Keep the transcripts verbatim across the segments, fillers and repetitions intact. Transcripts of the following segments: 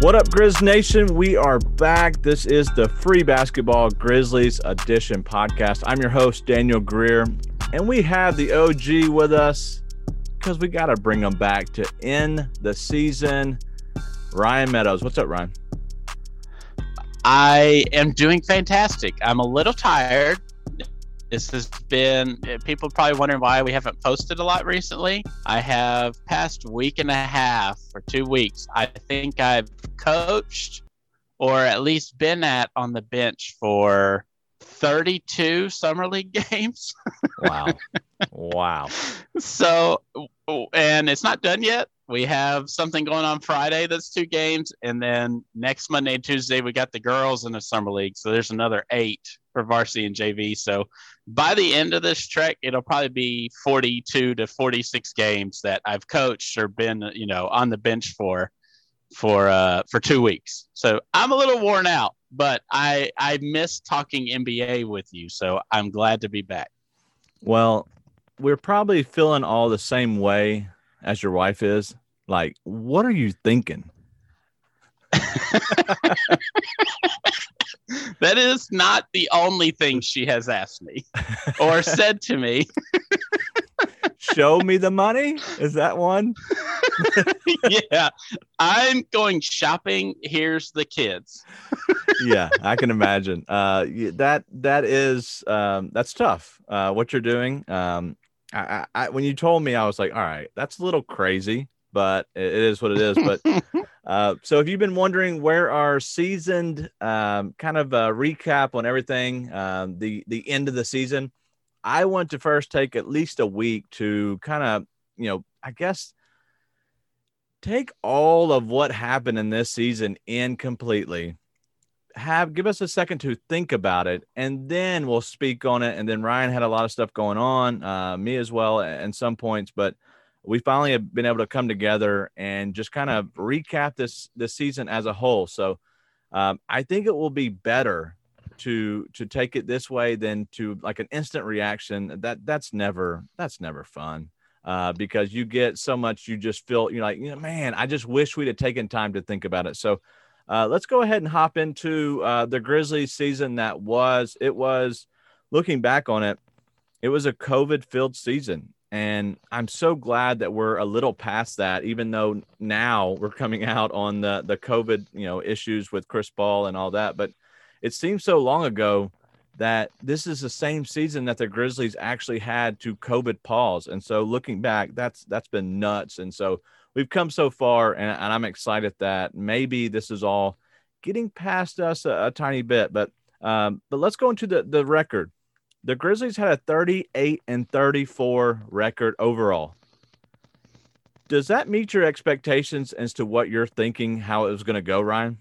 What up, Grizz Nation? We are back. This is the Free Basketball Grizzlies Edition podcast. I'm your host, Daniel Greer, and we have the O G with us because we got to bring him back to end the season. Ryan Meadows. What's up, Ryan? I am doing fantastic. I'm a little tired. This has been, people probably wondering why we haven't posted a lot recently. I have past week and a half or two weeks. I think I've coached or at least been at on the bench for thirty-two summer league games. Wow. Wow. So, and it's not done yet. We have something going on Friday that's two games. And then next Monday and Tuesday, we got the girls in the summer league. So there's another eight for varsity and J V. So by the end of this trek, it'll probably be forty-two to forty-six games that I've coached or been, you know, on the bench for, for, uh, for two weeks. So I'm a little worn out, but I, I miss talking N B A with you. So I'm glad to be back. Well, we're probably feeling all the same way as your wife is. Like, what are you thinking? That is not the only thing she has asked me or said to me. Show me the money. Is that one? Yeah. I'm going shopping. Here's the kids. Yeah, I can imagine. Uh, that, that is, um, that's tough. Uh, what you're doing. Um, I, I, when you told me, I was like, all right, that's a little crazy, but it is what it is. But uh, so if you've been wondering where our seasoned um, kind of a recap on everything, um, the, the end of the season, I want to first take at least a week to kind of, you know, I guess take all of what happened in this season in completely. Have give us a second to think about it, and then we'll speak on it. And then Ryan had a lot of stuff going on, uh, me as well, at some points, but we finally have been able to come together and just kind of recap this this season as a whole. So um, I think it will be better to to take it this way than to like an instant reaction. That that's never that's never fun. Uh, because you get so much, you just feel you're like, you know, man, I just wish we'd have taken time to think about it. So. Uh, let's go ahead and hop into uh, the Grizzlies season that was. It was, looking back on it, it was a COVID-filled season. And I'm so glad that we're a little past that, even though now we're coming out on the, the COVID, you know, issues with Chris Paul and all that. But it seems so long ago that this is the same season that the Grizzlies actually had to COVID pause. And so looking back, that's that's been nuts. And so we've come so far, and, and I'm excited that maybe this is all getting past us a, a tiny bit. But um, but let's go into the, the record. The Grizzlies had a thirty-eight and thirty-four record overall. Does that meet your expectations as to what you're thinking, how it was going to go, Ryan?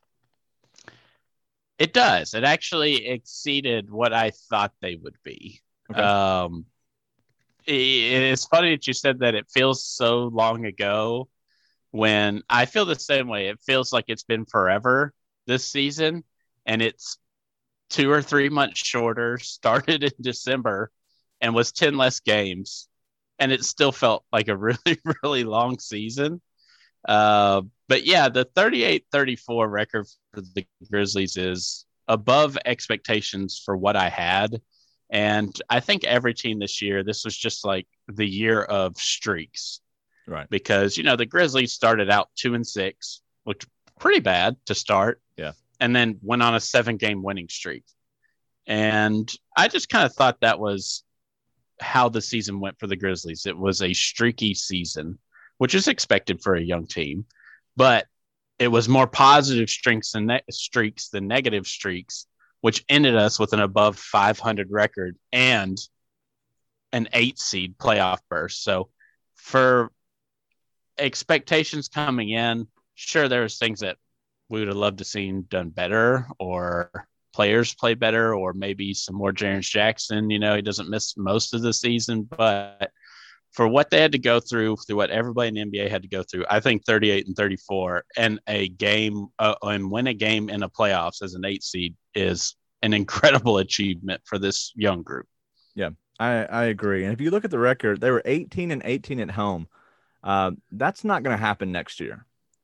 It does. It actually exceeded what I thought they would be. Okay. Um, it, it's funny that you said that it feels so long ago when I feel the same way. It feels like it's been forever this season, and it's two or three months shorter, started in December and was ten less games. And it still felt like a really, really long season. Uh, but yeah, the thirty-eight thirty-four record for the Grizzlies is above expectations for what I had. And I think every team this year, this was just like the year of streaks. Right. Because, you know, the Grizzlies started out two and six, looked pretty bad to start. Yeah. And then went on a seven game winning streak. And I just kind of thought that was how the season went for the Grizzlies. It was a streaky season, which is expected for a young team, but it was more positive streaks than ne- streaks than negative streaks, which ended us with an above five hundred record and an eight seed playoff berth. So for expectations coming in, sure, there was things that we would have loved to seen done better, or players play better, or maybe some more Jaren Jackson. You know, he doesn't miss most of the season, but for what they had to go through, through what everybody in the N B A had to go through, I think thirty-eight and thirty-four and a game uh, and win a game in the playoffs as an eight seed is an incredible achievement for this young group. Yeah, I, I agree. And if you look at the record, they were eighteen and eighteen at home. Uh, that's not going to happen next year.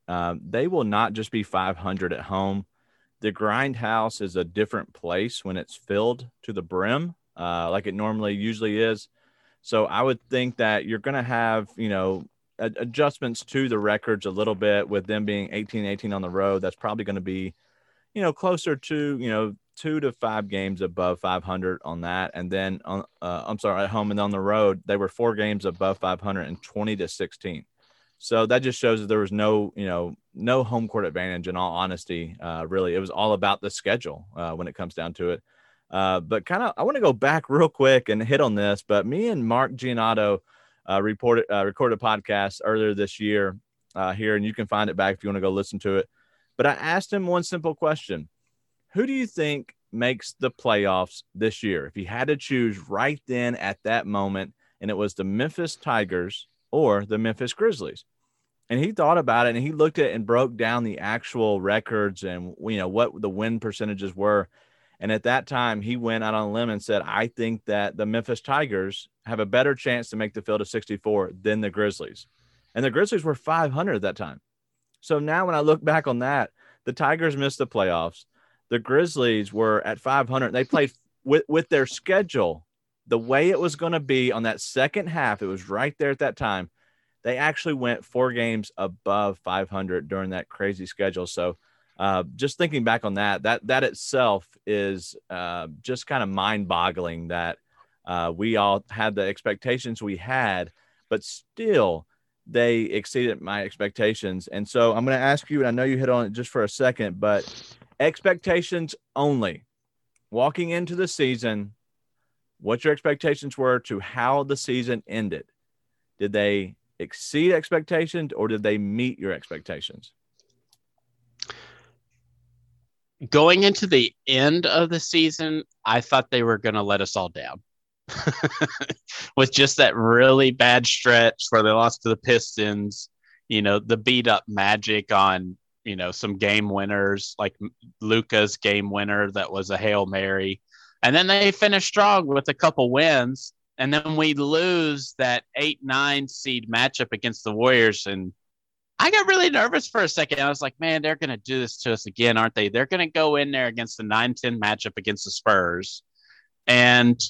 um, they will not just be five hundred at home. The Grindhouse is a different place when it's filled to the brim, uh, like it normally usually is. So I would think that you're going to have, you know, a- adjustments to the records a little bit with them being eighteen eighteen on the road. That's probably going to be, you know, closer to, you know, two to five games above five hundred on that. And then, on, uh, I'm sorry, at home and on the road, they were four games above five hundred and twenty to sixteen. So that just shows that there was no, you know, no home court advantage in all honesty. Uh, really, it was all about the schedule uh, when it comes down to it. Uh, but kind of, I want to go back real quick and hit on this. But me and Mark Giannotto uh, reported, uh, recorded a podcast earlier this year uh, here, and you can find it back if you want to go listen to it. But I asked him one simple question. Who do you think makes the playoffs this year? If he had to choose right then at that moment, and it was the Memphis Tigers or the Memphis Grizzlies. And he thought about it, and he looked at it and broke down the actual records and, you know, what the win percentages were. And at that time, he went out on a limb and said, I think that the Memphis Tigers have a better chance to make the field of sixty-four than the Grizzlies. And the Grizzlies were five hundred at that time. So now when I look back on that, the Tigers missed the playoffs. The Grizzlies were at five hundred. They played with, with their schedule, the way it was going to be on that second half. It was right there at that time. They actually went four games above five hundred during that crazy schedule. So uh, just thinking back on that, that, that itself is uh, just kind of mind boggling that uh, we all had the expectations we had, but still they exceeded my expectations. And so I'm going to ask you, and I know you hit on it just for a second, but expectations only. Walking into the season, what your expectations were to how the season ended. Did they exceed expectations or did they meet your expectations? Going into the end of the season, I thought they were going to let us all down. With just that really bad stretch where they lost to the Pistons, you know, the beat up Magic on, you know, some game winners like Luka's game winner that was a Hail Mary. And then they finished strong with a couple wins. And then we lose that eight nine seed matchup against the Warriors. And I got really nervous for a second. I was like, man, they're going to do this to us again, aren't they? They're going to go in there against the nine ten matchup against the Spurs. And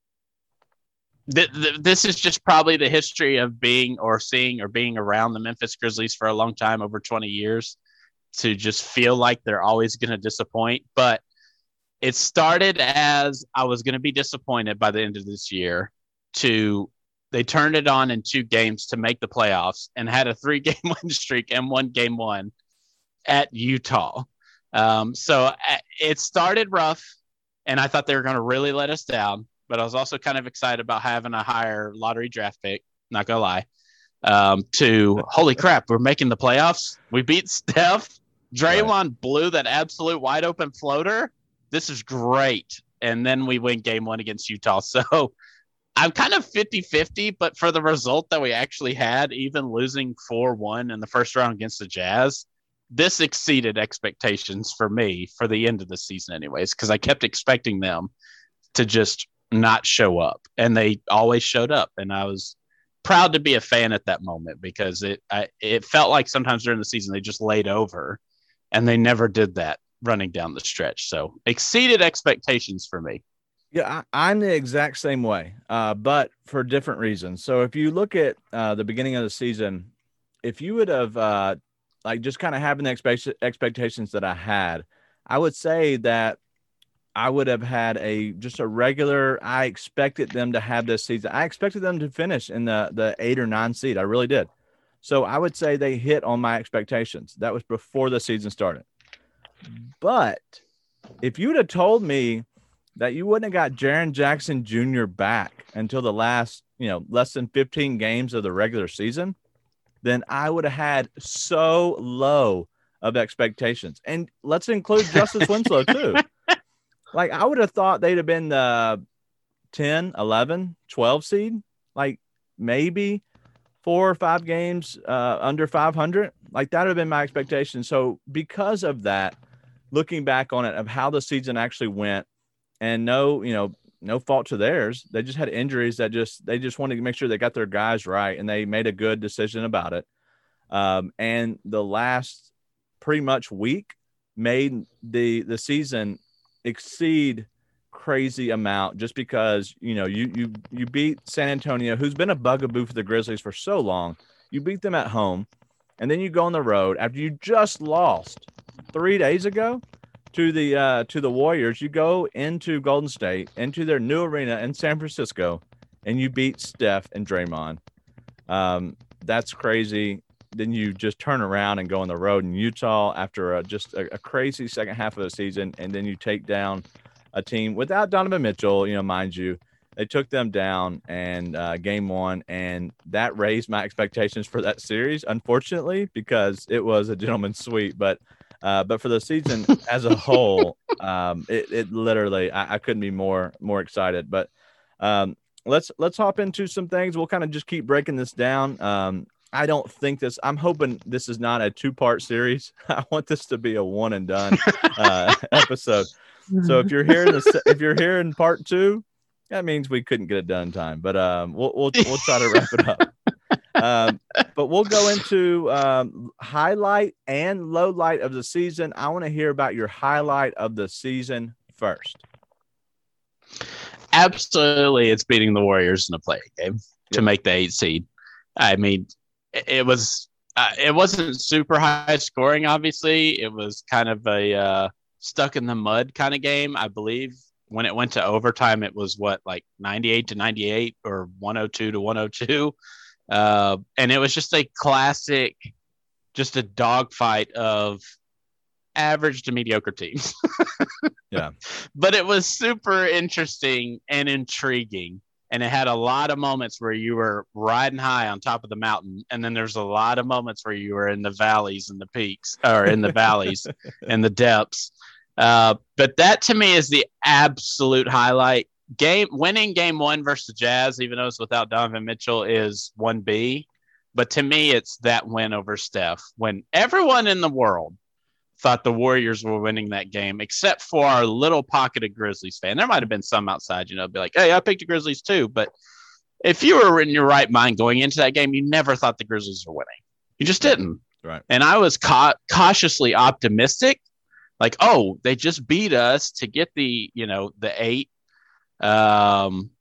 th- th- this is just probably the history of being or seeing or being around the Memphis Grizzlies for a long time, over twenty years, to just feel like they're always going to disappoint. But it started as I was going to be disappointed by the end of this year to they turned it on in two games to make the playoffs and had a three game win streak and won game one at Utah. Um, so it started rough and I thought they were going to really let us down, but I was also kind of excited about having a higher lottery draft pick. Not gonna lie, um, to holy crap, we're making the playoffs. We beat Steph. Draymond right. blew that absolute wide open floater. This is great. And then we win game one against Utah. So I'm kind of fifty-fifty, but for the result that we actually had, even losing four one in the first round against the Jazz, this exceeded expectations for me for the end of the season anyways, because I kept expecting them to just not show up. And they always showed up. And I was proud to be a fan at that moment because it I, it felt like sometimes during the season they just laid over, and they never did that running down the stretch. So exceeded expectations for me. Yeah, I, I'm the exact same way, uh, but for different reasons. So if you look at uh, the beginning of the season, if you would have uh, like just kind of having the expect- expectations that I had, I would say that I would have had a just a regular. I expected them to have this season. I expected them to finish in the the eight or nine seed. I really did. So I would say they hit on my expectations. That was before the season started. But if you would have told me that you wouldn't have got Jaren Jackson Junior back until the last, you know, less than fifteen games of the regular season, then I would have had so low of expectations. And let's include Justice Winslow too. Like I would have thought they'd have been the ten, eleven, twelve seed, like maybe four or five games uh, under five hundred. Like that would have been my expectation. So because of that, looking back on it of how the season actually went, and no, you know, no fault to theirs. They just had injuries that just, they just wanted to make sure they got their guys right. And they made a good decision about it. Um, and the last pretty much week made the the season exceed crazy amount just because, you know, you you you beat San Antonio, who's been a bugaboo for the Grizzlies for so long. You beat them at home, and then you go on the road after you just lost three days ago to the uh, to the Warriors. You go into Golden State, into their new arena in San Francisco, and you beat Steph and Draymond. Um, that's crazy. Then you just turn around and go on the road in Utah after a, just a, a crazy second half of the season, and then you take down a team without Donovan Mitchell. You know, mind you, they took them down and uh, game one, and that raised my expectations for that series, unfortunately, because it was a gentleman's sweep. But uh, but for the season as a whole, um, it, it literally I, I couldn't be more more excited. But um, let's let's hop into some things. We'll kind of just keep breaking this down. Um, I don't think this. I'm hoping this is not a two part series. I want this to be a one and done uh, episode. So if you're here in the if you're here in part two, that means we couldn't get it done in time. But um, we'll we'll we'll try to wrap it up. Um, but we'll go into um, highlight and low light of the season. I want to hear about your highlight of the season first. Absolutely, it's beating the Warriors in a play game to Yep. make the eight seed. I mean, it, it was uh, it wasn't super high scoring. Obviously, it was kind of a uh, stuck in the mud kind of game. I believe when it went to overtime, it was what like ninety-eight to ninety-eight or one oh two to one oh two, uh, and it was just a classic, just a dogfight of average to mediocre teams. Yeah. But it was super interesting and intriguing. And it had a lot of moments where you were riding high on top of the mountain. And then there's a lot of moments where you were in the valleys and the peaks, or in the valleys and the depths. Uh, but that to me is the absolute highlight. Game winning game one versus the Jazz, even though it's without Donovan Mitchell, is one B. But to me, it's that win over Steph when everyone in the world thought the Warriors were winning that game, except for our little pocket of Grizzlies fan. There might have been some outside, you know, be like, hey, I picked the Grizzlies too. But if you were in your right mind going into that game, you never thought the Grizzlies were winning. You just didn't. Right. And I was ca- cautiously optimistic. Like, oh, they just beat us to get the, you know, the eight. Um,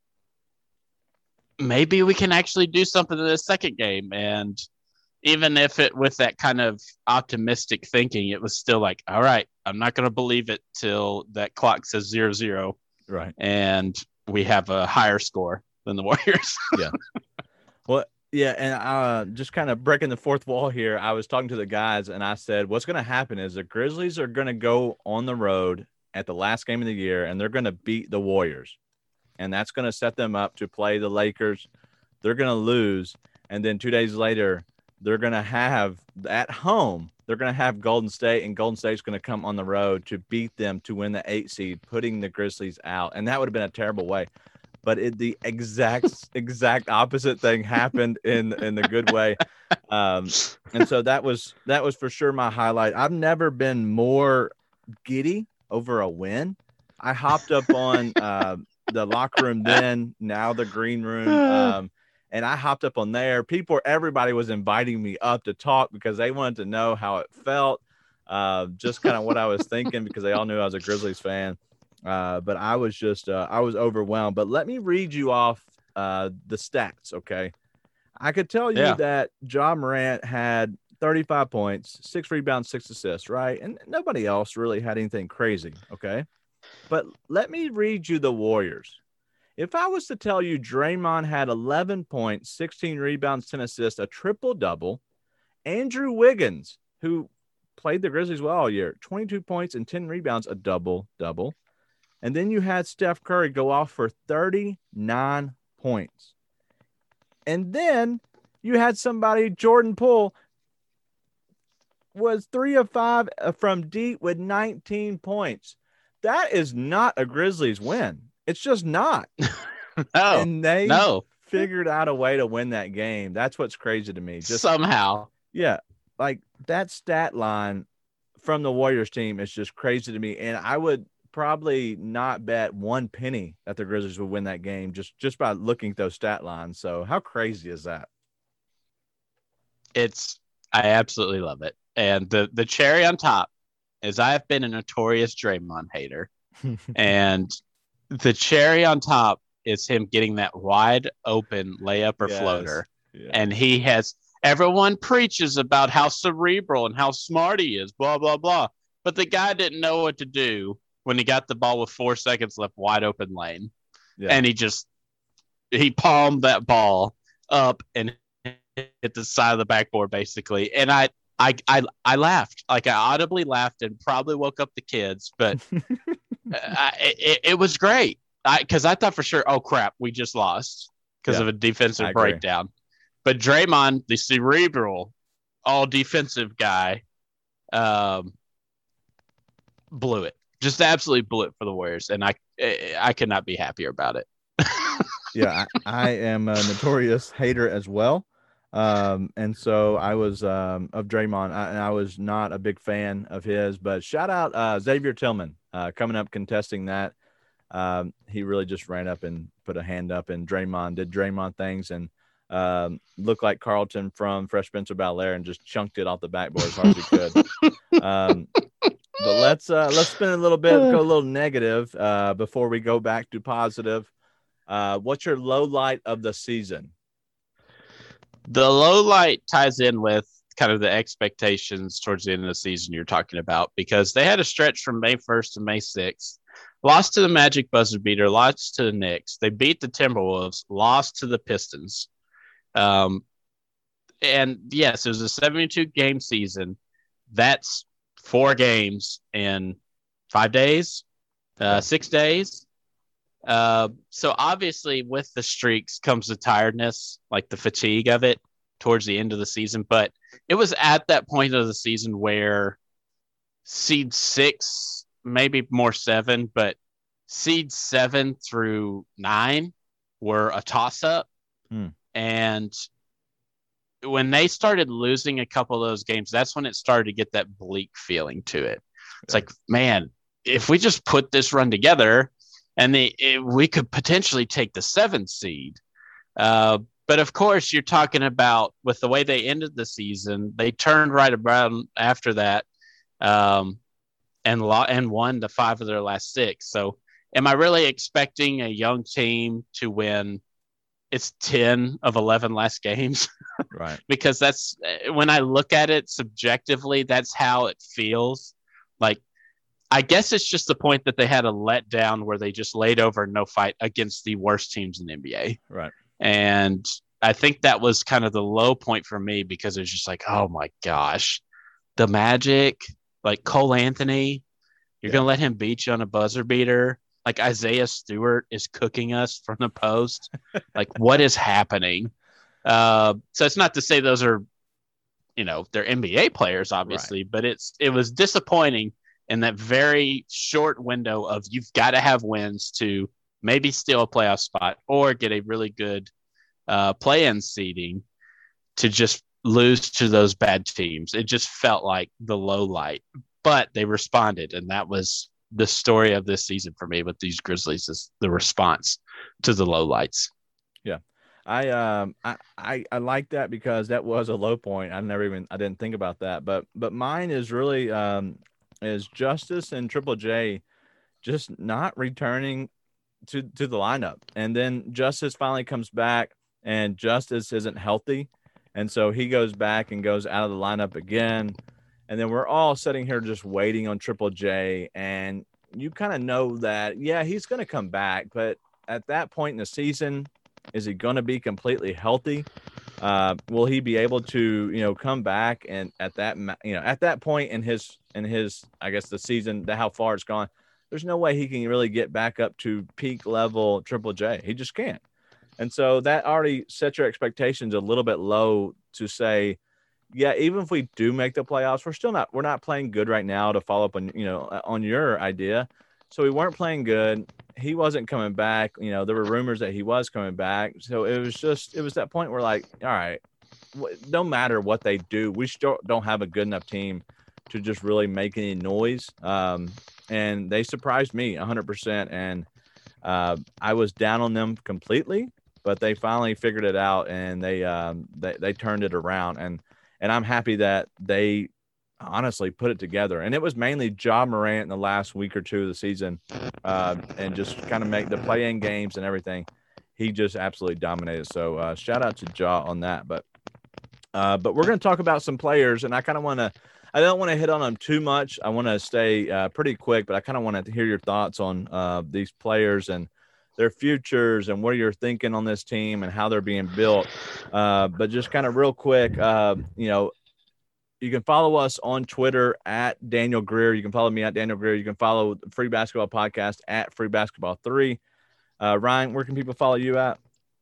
maybe we can actually do something in the second game. And even if it with that kind of optimistic thinking, it was still like, all right, I'm not going to believe it till that clock says zero zero. Right. And we have a higher score than the Warriors. Yeah. Well, yeah. And uh, just kind of breaking the fourth wall here, I was talking to the guys and I said, what's going to happen is the Grizzlies are going to go on the road at the last game of the year and they're going to beat the Warriors. And that's going to set them up to play the Lakers. They're going to lose. And then two days later, they're going to have at home, they're going to have Golden State, and Golden State's going to come on the road to beat them to win the eight seed, putting the Grizzlies out. And that would have been a terrible way. But it, the exact, exact opposite thing happened in, in the good way. Um, and so that was, that was for sure my highlight. I've never been more giddy over a win. I hopped up on uh, the locker room then, now the green room. Um, And I hopped up on there. People, everybody was inviting me up to talk because they wanted to know how it felt, uh, just kind of what I was thinking because they all knew I was a Grizzlies fan. Uh, but I was just, uh, I was overwhelmed. But let me read you off uh, the stats, okay? I could tell you Yeah. that Ja Morant had thirty-five points, six rebounds, six assists, right? And nobody else really had anything crazy, okay? But let me read you the Warriors. If I was to tell you Draymond had eleven points, sixteen rebounds, ten assists, a triple-double, Andrew Wiggins, who played the Grizzlies well all year, twenty-two points and ten rebounds, a double-double. And then you had Steph Curry go off for thirty-nine points. And then you had somebody, Jordan Poole, was three of five from deep with nineteen points. That is not a Grizzlies win. It's just not. No, and they no. figured out a way to win that game. That's what's crazy to me. Just Somehow. yeah, like that stat line from the Warriors team is just crazy to me. And I would probably not bet one penny that the Grizzlies would win that game just just by looking at those stat lines. So how crazy is that? It's I absolutely love it. And the the cherry on top is I have been a notorious Draymond hater, and the cherry on top is him getting that wide open layup or Yes. floater, and Yes. he has everyone preaches about how cerebral and how smart he is, blah blah blah. But the guy didn't know what to do when he got the ball with four seconds left, wide open lane, Yeah. and he just he palmed that ball up and hit the side of the backboard basically. And I I I I laughed, like I audibly laughed and probably woke up the kids, but I, it, it was great. I because I thought for sure, oh crap, we just lost because Yeah. of a I defensive agree. breakdown. But Draymond, the cerebral, all defensive guy, um, blew it. Just absolutely blew it for the Warriors, and I I could not be happier about it. Yeah, I, I am a notorious hater as well. Um, and so I was um, of Draymond, I, and I was not a big fan of his. But shout out uh, Xavier Tillman uh, coming up contesting that. Um, he really just ran up and put a hand up, and Draymond did Draymond things and um, looked like Carlton from Fresh Prince of Bel-Air and just chunked it off the backboard as hard as he could. Um, but let's uh, let's spin a little bit, go a little negative uh, before we go back to positive. Uh, what's your low light of the season? The low light ties in with kind of the expectations towards the end of the season you're talking about, because they had a stretch from May first to May sixth, lost to the Magic buzzer beater, lost to the Knicks. They beat the Timberwolves, lost to the Pistons. Um, and yes, it was a seventy-two game season. That's four games in five days, uh, Yeah. six days. Uh, so obviously, with the streaks comes the tiredness, like the fatigue of it towards the end of the season. But it was at that point of the season where seed six, maybe more seven, but seed seven through nine were a toss up. Hmm. And when they started losing a couple of those games, that's when it started to get that bleak feeling to it. It's Yeah. like, man, if we just put this run together, and they, it, we could potentially take the seventh seed. Uh, but of course, you're talking about with the way they ended the season, they turned right around after that, um, and lo- and won the five of their last six. So, am I really expecting a young team to win? It's ten of eleven last games. Right. Because that's when I look at it subjectively, that's how it feels. Like, I guess it's just the point that they had a letdown where they just laid over no fight against the worst teams in the N B A. Right. And I think that was kind of the low point for me, because it was just like, oh my gosh, the Magic, like Cole Anthony, you're Yeah. going to let him beat you on a buzzer beater. Like Isaiah Stewart is cooking us from the post. Like, what is happening? Uh, so it's not to say those are, you know, they're N B A players, obviously, right. But it's it was disappointing in that very short window of you've got to have wins to maybe steal a playoff spot or get a really good uh, play-in seeding, to just lose to those bad teams. It just felt like the low light, but they responded, and that was the story of this season for me with these Grizzlies, is the response to the low lights. Yeah. I um I, I I like that, because that was a low point. I never even I didn't think about that. But but mine is really um is Justice and Triple J just not returning to to the lineup. And then Justice finally comes back, and Justice isn't healthy. And so he goes back and goes out of the lineup again. And then we're all sitting here just waiting on Triple J. And you kind of know that, yeah, he's going to come back. But at that point in the season, is he going to be completely healthy? Uh, will he be able to, you know, come back? And at that, you know, at that point in his, in his, I guess the season, the, how far it's gone, there's no way he can really get back up to peak level Triple J. He just can't. And so that already sets your expectations a little bit low to say, yeah, even if we do make the playoffs, we're still not, we're not playing good right now, to follow up on, you know, on your idea. So we weren't playing good. He wasn't coming back. You know, there were rumors that he was coming back. So it was just, it was that point where, like, all right, no matter what they do, we still don't have a good enough team to just really make any noise. Um, and they surprised me one hundred percent. And uh, I was down on them completely, but they finally figured it out, and they, um, they, they turned it around. And, and I'm happy that they honestly put it together. And it was mainly Ja Morant in the last week or two of the season, uh, and just kind of make the play-in games and everything. He just absolutely dominated. So uh, shout out to Ja on that. But uh, but we're going to talk about some players, and I kind of want to. I don't want to hit on them too much. I want to stay uh, pretty quick, but I kind of want to hear your thoughts on uh, these players and their futures and what you're thinking on this team and how they're being built. Uh, but just kind of real quick, uh, you know, you can follow us on Twitter at Daniel Greer. You can follow me at Daniel Greer. You can follow the Free Basketball Podcast at Free Basketball three. Uh, Ryan, where can people follow you at?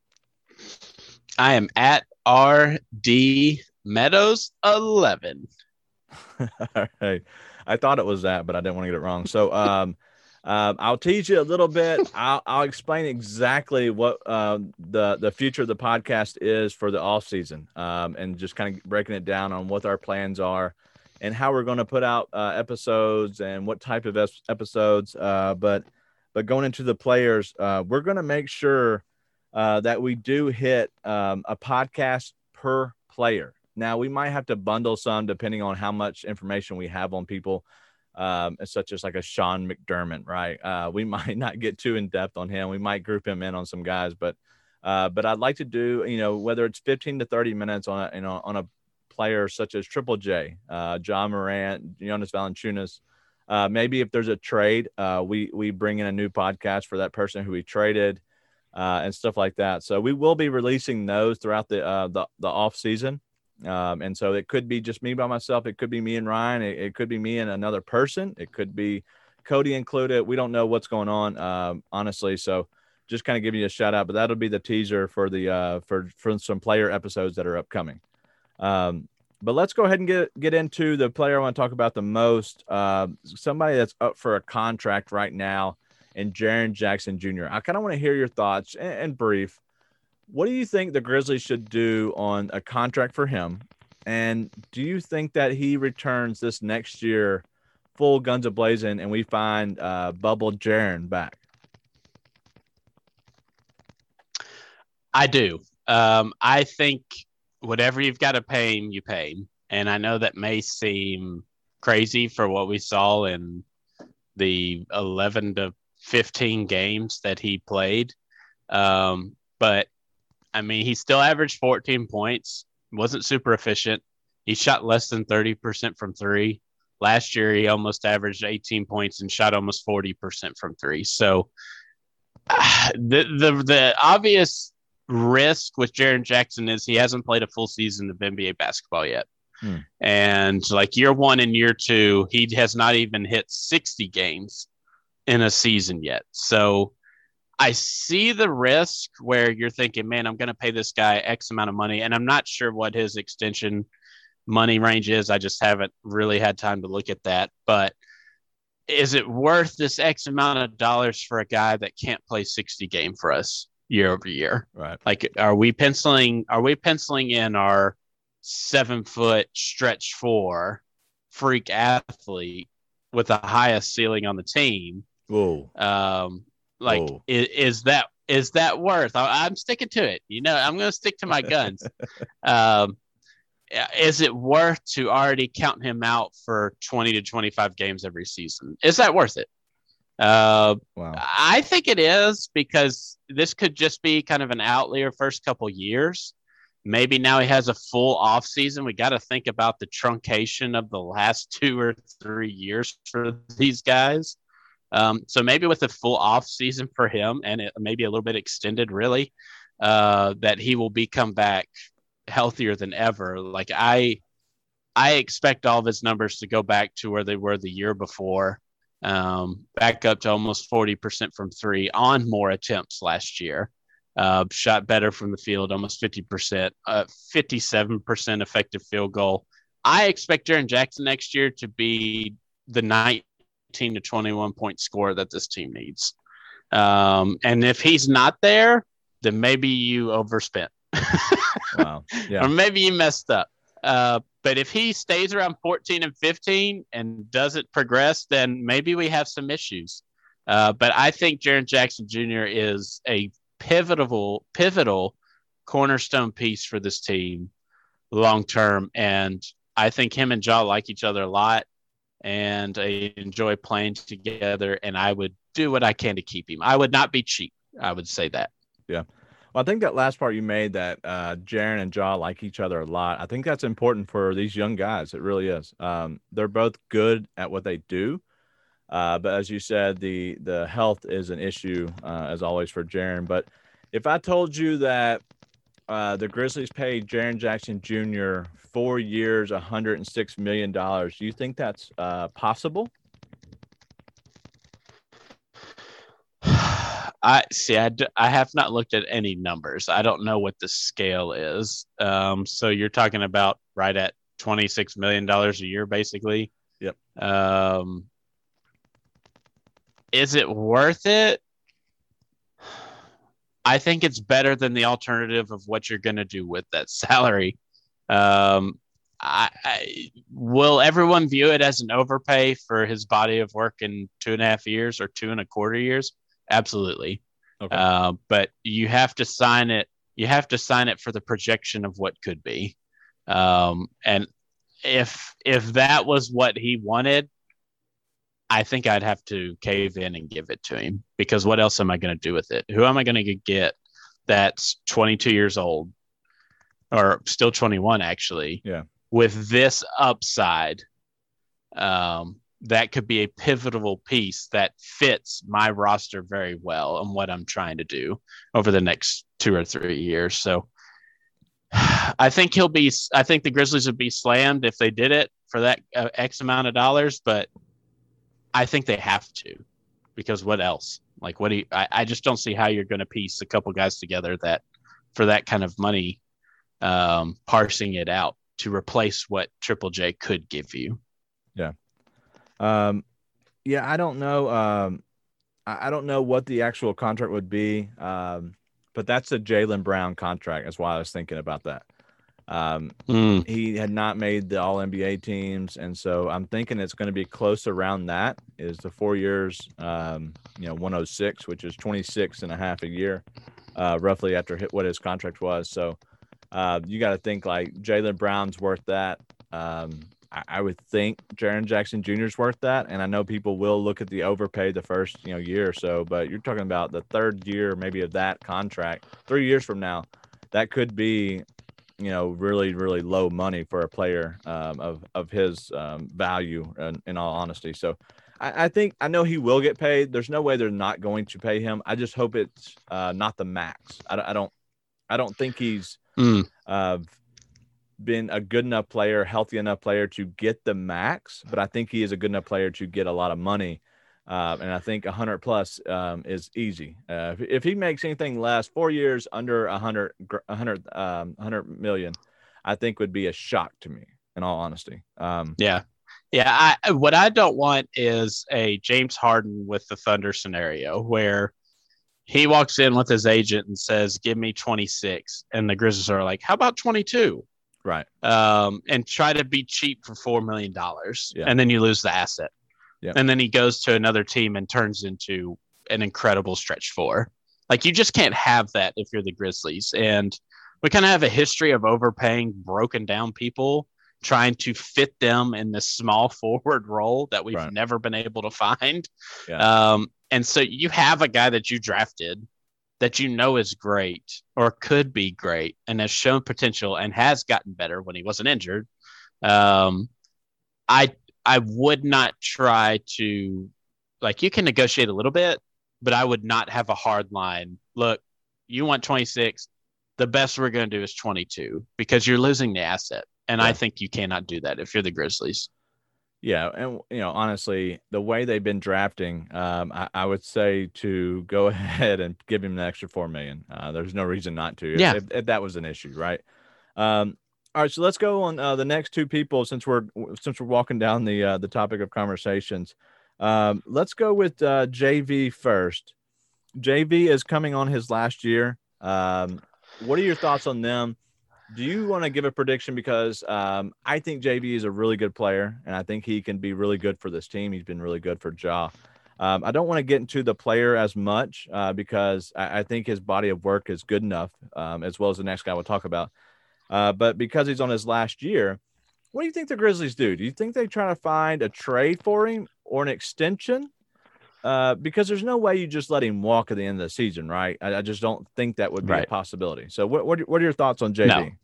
I am at R D Meadows eleven. All right. I thought it was that, but I didn't want to get it wrong. So um, uh, I'll teach you a little bit. I'll, I'll explain exactly what uh, the, the future of the podcast is for the off season, um, and just kind of breaking it down on what our plans are and how we're going to put out uh, episodes and what type of es- episodes. Uh, but but going into the players, uh, we're going to make sure uh, that we do hit um, a podcast per player. Now, we might have to bundle some depending on how much information we have on people, um, such as like a Sean McDermott, right? Uh, we might not get too in depth on him. We might group him in on some guys, but uh, but I'd like to do, you know, whether it's fifteen to thirty minutes on a, you know, on a player such as Triple J, uh, Ja Morant, Jonas Valanciunas. Uh, maybe if there's a trade, uh, we we bring in a new podcast for that person who we traded, uh, and stuff like that. So we will be releasing those throughout the uh, the the off season. Um, and so it could be just me by myself. It could be me and Ryan. It, it could be me and another person. It could be Cody included. We don't know what's going on, um, honestly. So just kind of giving you a shout out, but that'll be the teaser for the, uh, for, for some player episodes that are upcoming. Um, but let's go ahead and get, get into the player I want to talk about the most. Uh, somebody that's up for a contract right now, and Jaren Jackson Junior I kind of want to hear your thoughts and, and brief. What do you think the Grizzlies should do on a contract for him? And do you think that he returns this next year full guns a-blazing and we find uh, Bubble Jaren back? I do. Um, I think whatever you've got to pay him, you pay him. And I know that may seem crazy for what we saw in the eleven to fifteen games that he played. Um, but I mean, he still averaged fourteen points, wasn't super efficient. He shot less than thirty percent from three. Last year, he almost averaged eighteen points and shot almost forty percent from three. So uh, the, the, the obvious risk with Jaren Jackson is he hasn't played a full season of N B A basketball yet. Hmm. And like year one and year two, he has not even hit sixty games in a season yet. So I see the risk where you're thinking, man, I'm going to pay this guy X amount of money. And I'm not sure what his extension money range is. I just haven't really had time to look at that. But is it worth this X amount of dollars for a guy that can't play sixty game for us year over year? Right. Like, are we penciling, are we penciling in our seven foot stretch four freak athlete with the highest ceiling on the team? Whoa. Um, Like, is, is that is that worth? I, I'm sticking to it. You know, I'm going to stick to my guns. um, is it worth to already count him out for twenty to twenty-five games every season? Is that worth it? Uh, wow. I think it is, because this could just be kind of an outlier first couple years. Maybe now he has a full off season. We got to think about the truncation of the last two or three years for these guys. Um, so maybe with a full off season for him, and it, maybe a little bit extended, really, uh, that he will become back healthier than ever. Like I, I expect all of his numbers to go back to where they were the year before, um, back up to almost forty percent from three on more attempts last year. Uh, shot better from the field, almost fifty percent, uh, fifty-seven percent effective field goal. I expect Jaren Jackson next year to be the nineteen to twenty-one point score that this team needs. Um, and if he's not there, then maybe you overspent. Wow. Yeah. Or maybe you messed up. Uh, but if he stays around fourteen and fifteen and doesn't progress, then maybe we have some issues. Uh, but I think Jaren Jackson Junior is a pivotal, pivotal cornerstone piece for this team long term. And I think him and Ja like each other a lot, and they enjoy playing together. And I would do what I can to keep him. I would not be cheap. I would say that. Yeah. Well, I think that last part you made that uh, Jaren and Ja like each other a lot. I think that's important for these young guys. It really is. Um, they're both good at what they do. Uh, but as you said, the the health is an issue, uh, as always, for Jaren. But if I told you that uh, the Grizzlies paid Jaren Jackson Junior four years, one hundred six million dollars, do you think that's uh, possible? I see. I, d- I have not looked at any numbers. I don't know what the scale is. Um, so you're talking about right at twenty-six million dollars a year, basically. Yep. Um, is it worth it? I think it's better than the alternative of what you're going to do with that salary. Um, I, I will everyone view it as an overpay for his body of work in two and a half years or two and a quarter years? Absolutely. Okay. Uh, but you have to sign it. You have to sign it for the projection of what could be. Um, and if if that was what he wanted, I think I'd have to cave in and give it to him, because what else am I going to do with it? Who am I going to get that's twenty-two years old, or still twenty-one actually? Yeah. With this upside, um, that could be a pivotal piece that fits my roster very well and what I'm trying to do over the next two or three years. So I think he'll be, I think the Grizzlies would be slammed if they did it for that uh, X amount of dollars, but I think they have to, because what else? Like, what do you, I, I just don't see how you're going to piece a couple guys together that for that kind of money, um, parsing it out to replace what Triple J could give you. Yeah. Um, yeah, I don't know. Um, I, I don't know what the actual contract would be. Um, but that's a Jaylen Brown contract. That's why I was thinking about that. Um, mm. He had not made the all N B A teams. And so I'm thinking it's going to be close around that is the four years, um, you know, one oh six, which is twenty-six and a half a year, uh, roughly after hit what his contract was. So, uh, you got to think like Jaylen Brown's worth that. Um, I, I would think Jaren Jackson Junior is worth that. And I know people will look at the overpay the first, you know, year or so, but you're talking about the third year, maybe of that contract, three years from now, that could be, you know, really, really low money for a player um, of, of his um, value in, in all honesty. So I, I think, I know he will get paid. There's no way they're not going to pay him. I just hope it's uh, not the max. I, I don't, I don't think he's Mm. uh, been a good enough player, healthy enough player to get the max, but I think he is a good enough player to get a lot of money. Uh, and I think one hundred plus um, is easy. Uh, if, if he makes anything less, four years under one hundred, one hundred, um, one hundred million, I think would be a shock to me, in all honesty. Um, yeah. Yeah. I, what I don't want is a James Harden with the Thunder scenario where he walks in with his agent and says, give me twenty-six. And the Grizzlies are like, how about twenty-two? Right. Um, and try to be cheap for four million dollars. Yeah. And then you lose the asset. Yeah. And then he goes to another team and turns into an incredible stretch four. Like, you just can't have that if you're the Grizzlies. And we kind of have a history of overpaying broken down people, trying to fit them in this small forward role that we've Right. never been able to find. Yeah. Um, and so you have a guy that you drafted that you know is great or could be great and has shown potential and has gotten better when he wasn't injured. Um, I I would not try to, like, you can negotiate a little bit, but I would not have a hard line. Look, you want twenty-six. The best we're going to do is twenty-two, because you're losing the asset. And Yeah. I think you cannot do that if you're the Grizzlies. Yeah, and you know, honestly, the way they've been drafting, um, I, I would say to go ahead and give him the extra four million. Uh, there's no reason not to. If, Yeah. if, if that was an issue, right? Um, all right, so let's go on uh, the next two people since we're since we're walking down the uh, the topic of conversations. Um, let's go with uh, J V first. J V is coming on his last year. Um, what are your thoughts on them? Do you want to give a prediction? Because um, I think J V is a really good player, and I think he can be really good for this team. He's been really good for Ja. Um, I don't want to get into the player as much uh, because I, I think his body of work is good enough, um, as well as the next guy we'll talk about. Uh, but because he's on his last year, what do you think the Grizzlies do? Do you think they try to find a trade for him or an extension? Uh, because there's no way you just let him walk at the end of the season, right? I, I just don't think that would be Right. a possibility. So what what, what are your thoughts on J V? No.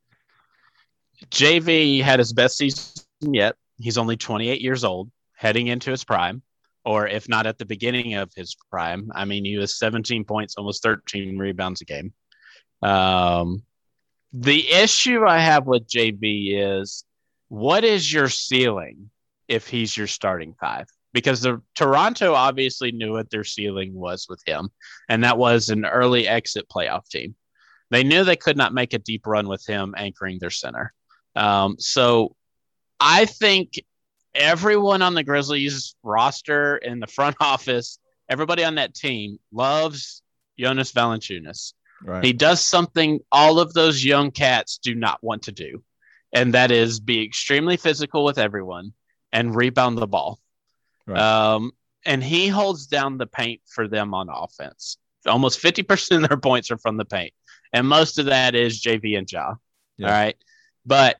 J V had his best season yet. He's only twenty-eight years old, heading into his prime, or if not at the beginning of his prime. I mean, he was seventeen points, almost thirteen rebounds a game. Um, the issue I have with J V is, what is your ceiling if he's your starting five? Because the Toronto obviously knew what their ceiling was with him, and that was an early exit playoff team. They knew they could not make a deep run with him anchoring their center. Um, so I think everyone on the Grizzlies roster in the front office, everybody on that team loves Jonas Valanciunas. Right. He does something all of those young cats do not want to do, and that is be extremely physical with everyone and rebound the ball. Right. Um, and he holds down the paint for them on offense. Almost fifty percent of their points are from the paint, and most of that is J V and Ja. Yeah. All right. But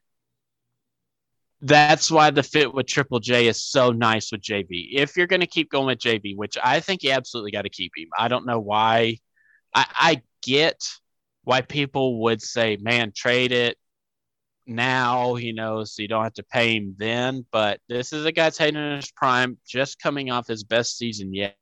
that's why the fit with Triple J is so nice with J V. If you're going to keep going with J V, which I think you absolutely got to keep him. I don't know why. I, I get why people would say, man, trade it now, you know, so you don't have to pay him then. But this is a guy taking in his prime, just coming off his best season yet.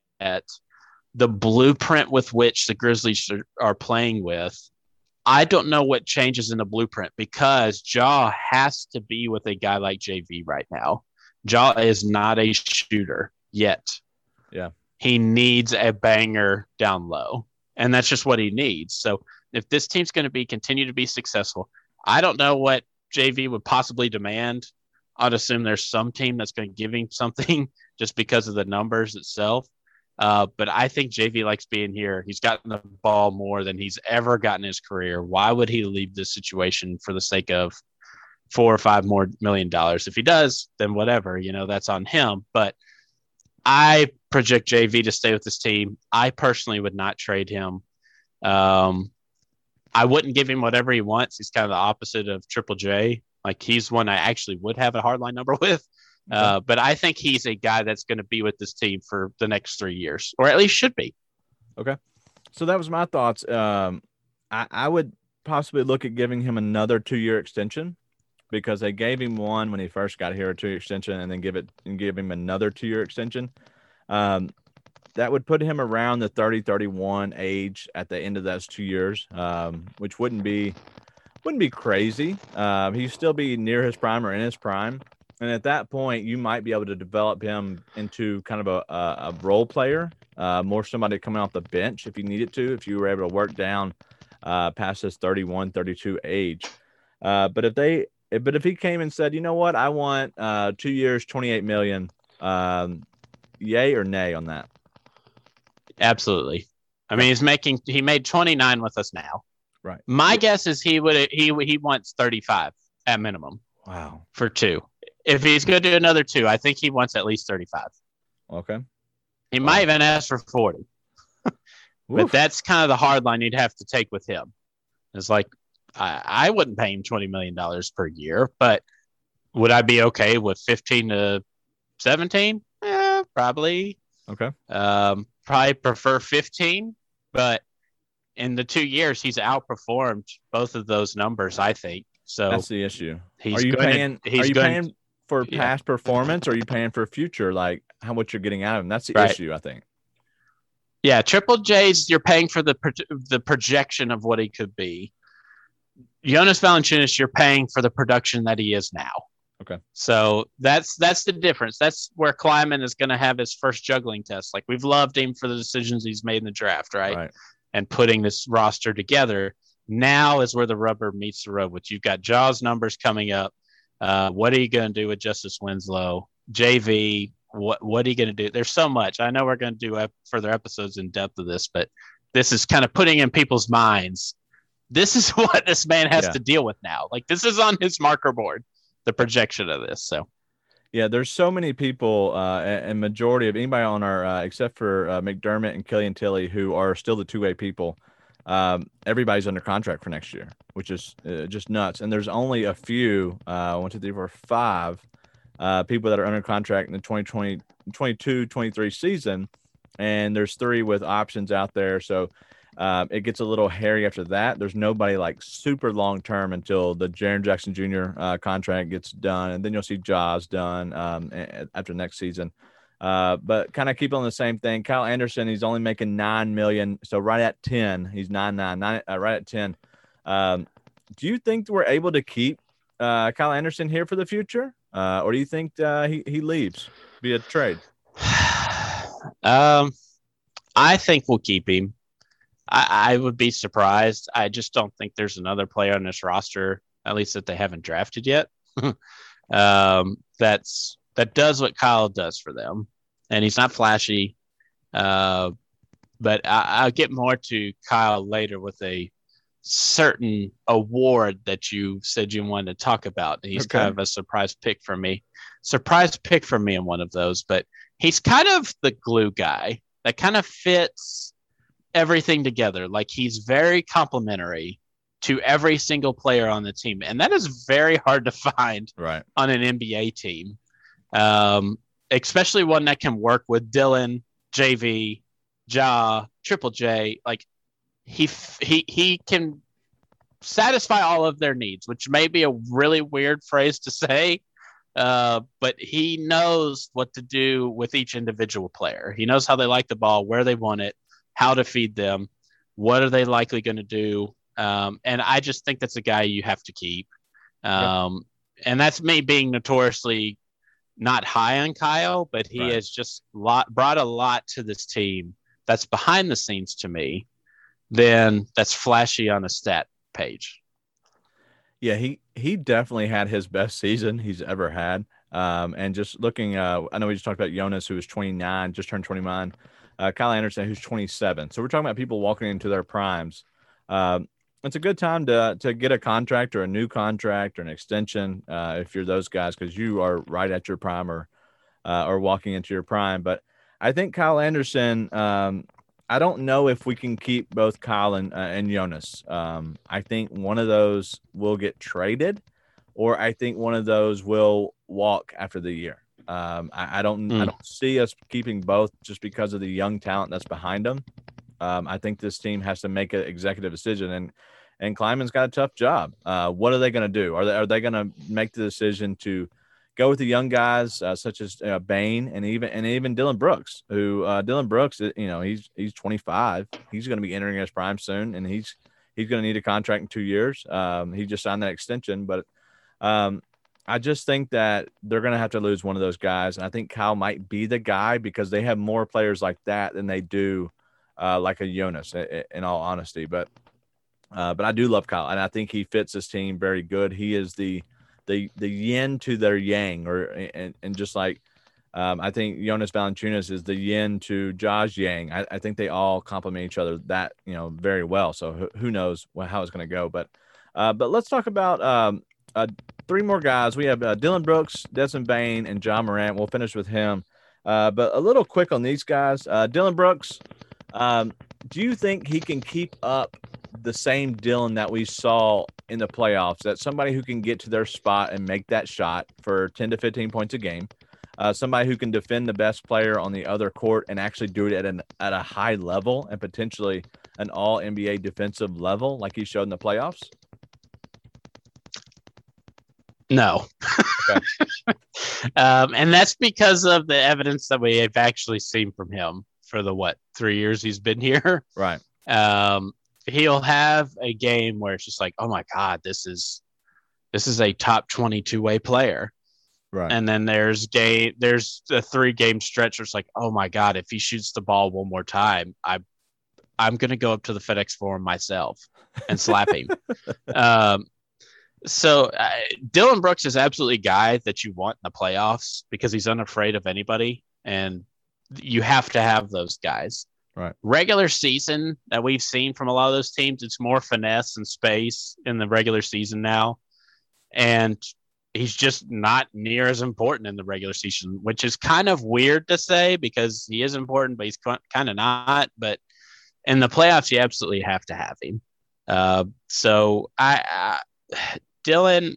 The blueprint with which the Grizzlies are, are playing with, I don't know what changes in the blueprint, because Ja has to be with a guy like J V right now. Ja is not a shooter yet. Yeah. He needs a banger down low, and that's just what he needs. So if this team's going to be continue to be successful, I don't know what J V would possibly demand. I'd assume there's some team that's going to give him something just because of the numbers itself. Uh, but I think J V likes being here. He's gotten the ball more than he's ever gotten in his career. Why would he leave this situation for the sake of four or five more million dollars? If he does, then whatever, you know, that's on him. But I project J V to stay with this team. I personally would not trade him. Um, I wouldn't give him whatever he wants. He's kind of the opposite of Triple J. Like, he's one I actually would have a hardline number with. Okay. Uh, but I think he's a guy that's going to be with this team for the next three years, or at least should be. Okay. So that was my thoughts. Um, I, I would possibly look at giving him another two-year extension, because they gave him one when he first got here, a two-year extension, and then give it and give him another two-year extension. Um, that would put him around the thirty, thirty-one age at the end of those two years, um, which wouldn't be wouldn't be crazy. Uh, he'd still be near his prime or in his prime. And at that point, you might be able to develop him into kind of a, a, a role player, uh, more somebody coming off the bench if you needed to, if you were able to work down uh, past this thirty-one, thirty-two age. Uh, but if they, but if he came and said, you know what, I want uh, two years, twenty-eight million, um, yay or nay on that? Absolutely. I mean, he's making, he made twenty-nine with us now. Right. My yeah. guess is he would, he he wants thirty-five at minimum. Wow. For two. If he's going to do another two, I think he wants at least thirty-five. Okay. He wow. might even ask for forty. But that's kind of the hard line you'd have to take with him. It's like, I, I wouldn't pay him twenty million dollars per year, but would I be okay with fifteen to seventeen? Eh, probably. Okay. Um, probably prefer fifteen, but in the two years, he's outperformed both of those numbers, I think. So that's the issue. He's are you going paying? To, he's are you going, paying for yeah. past performance, or are you paying for future? Like how much you're getting out of him? That's the right. issue, I think. Yeah, Triple J's, you're paying for the the projection of what he could be. Jonas Valanciunas, you're paying for the production that he is now. Okay. So that's that's the difference. That's where Kleiman is going to have his first juggling test. Like, we've loved him for the decisions he's made in the draft, right? Right. And putting this roster together. Now is where the rubber meets the road. Which you've got Jaws numbers coming up. Uh, what are you going to do with Justice Winslow? J V, what what are you going to do? There's so much. I know we're going to do ep- further episodes in depth of this, but this is kind of putting in people's minds. This is what this man has yeah. to deal with now. Like, this is on his marker board, the projection of this. So, yeah, there's so many people, uh, and majority of anybody on our, uh, except for uh, McDermott and Killian Tilly, who are still the two-way people. um, everybody's under contract for next year, which is uh, just nuts. And there's only a few, uh, one, two, three, four, five uh, people that are under contract in the twenty twenty, twenty-two, twenty-three season. And there's three with options out there. So um, it gets a little hairy after that. There's nobody like super long term until the Jaren Jackson Junior uh, contract gets done. And then you'll see Jaws done um, after next season. Uh, but kind of keep on the same thing. Kyle Anderson, he's only making nine million, so right at ten. He's nine nine nine, uh, right at ten. Um, do you think we're able to keep uh, Kyle Anderson here for the future, uh, or do you think uh, he he leaves via trade? um, I think we'll keep him. I, I would be surprised. I just don't think there's another player on this roster, at least that they haven't drafted yet. um, that's that does what Kyle does for them. And he's not flashy. Uh, but I, I'll get more to Kyle later with a certain award that you said you wanted to talk about. He's okay. Kind of a surprise pick for me. Surprise pick for me in one of those. But he's kind of the glue guy that kind of fits everything together. Like he's very complimentary to every single player on the team. And that is very hard to find right. on an N B A team. Um, especially one that can work with Dylan, J V, Ja, Triple J. Like he he he can satisfy all of their needs, which may be a really weird phrase to say, uh, but he knows what to do with each individual player. He knows how they like the ball, where they want it, how to feed them, what are they likely going to do, um, and I just think that's a guy you have to keep. Um, yep. And that's me being notoriously not high on Kyle, but he right. has just lot, brought a lot to this team that's behind the scenes to me than that's flashy on a stat page. Yeah, he, he definitely had his best season he's ever had. Um, and just looking, uh, I know we just talked about Jonas, who was twenty-nine, just turned twenty-nine. Uh, Kyle Anderson, who's twenty-seven. So we're talking about people walking into their primes. Um, it's a good time to to get a contract or a new contract or an extension uh, if you're those guys, because you are right at your prime or uh, or walking into your prime. But I think Kyle Anderson, um, I don't know if we can keep both Kyle and, uh, and Jonas. Um, I think one of those will get traded, or I think one of those will walk after the year. Um, I, I don't mm. I don't see us keeping both just because of the young talent that's behind them. Um, I think this team has to make an executive decision, and and Klieman's got a tough job. Uh, what are they going to do? Are they are they going to make the decision to go with the young guys uh, such as uh, Bane and even and even Dylan Brooks, who uh, Dylan Brooks, you know, he's he's twenty-five. He's going to be entering his prime soon, and he's he's going to need a contract in two years. Um, he just signed that extension, but um, I just think that they're going to have to lose one of those guys, and I think Kyle might be the guy because they have more players like that than they do uh, like a Jonas, in all honesty. But uh, but I do love Kyle, and I think he fits this team very good. He is the the the yin to their yang, or and, and just like um, I think Jonas Valanciunas is the yin to Josh Yang. I, I think they all complement each other that you know very well. So who, who knows how it's going to go? But uh, but let's talk about um, uh, three more guys. We have uh, Dylan Brooks, Desmond Bane, and John Morant. We'll finish with him. Uh, but a little quick on these guys. Uh, Dylan Brooks, um, do you think he can keep up the same Dylan that we saw in the playoffs? That somebody who can get to their spot and make that shot for ten to fifteen points a game, uh, somebody who can defend the best player on the other court and actually do it at an at a high level and potentially an all N B A defensive level like he showed in the playoffs? No. Okay. um, and that's because of the evidence that we have actually seen from him for the, what, three years he's been here. Right. Um, he'll have a game where it's just like, oh my God, this is, this is a top twenty-two way player. Right. And then there's game, there's a three game stretch where it's like, oh my God, if he shoots the ball one more time, I, I'm going to go up to the FedEx Forum myself and slap him. um, So uh, Dylan Brooks is absolutely a guy that you want in the playoffs because he's unafraid of anybody, and you have to have those guys. Right. Regular season that we've seen from a lot of those teams, it's more finesse and space in the regular season now, and he's just not near as important in the regular season, which is kind of weird to say because he is important, but he's kind of not. But in the playoffs, you absolutely have to have him. Uh, so I, I Dillon,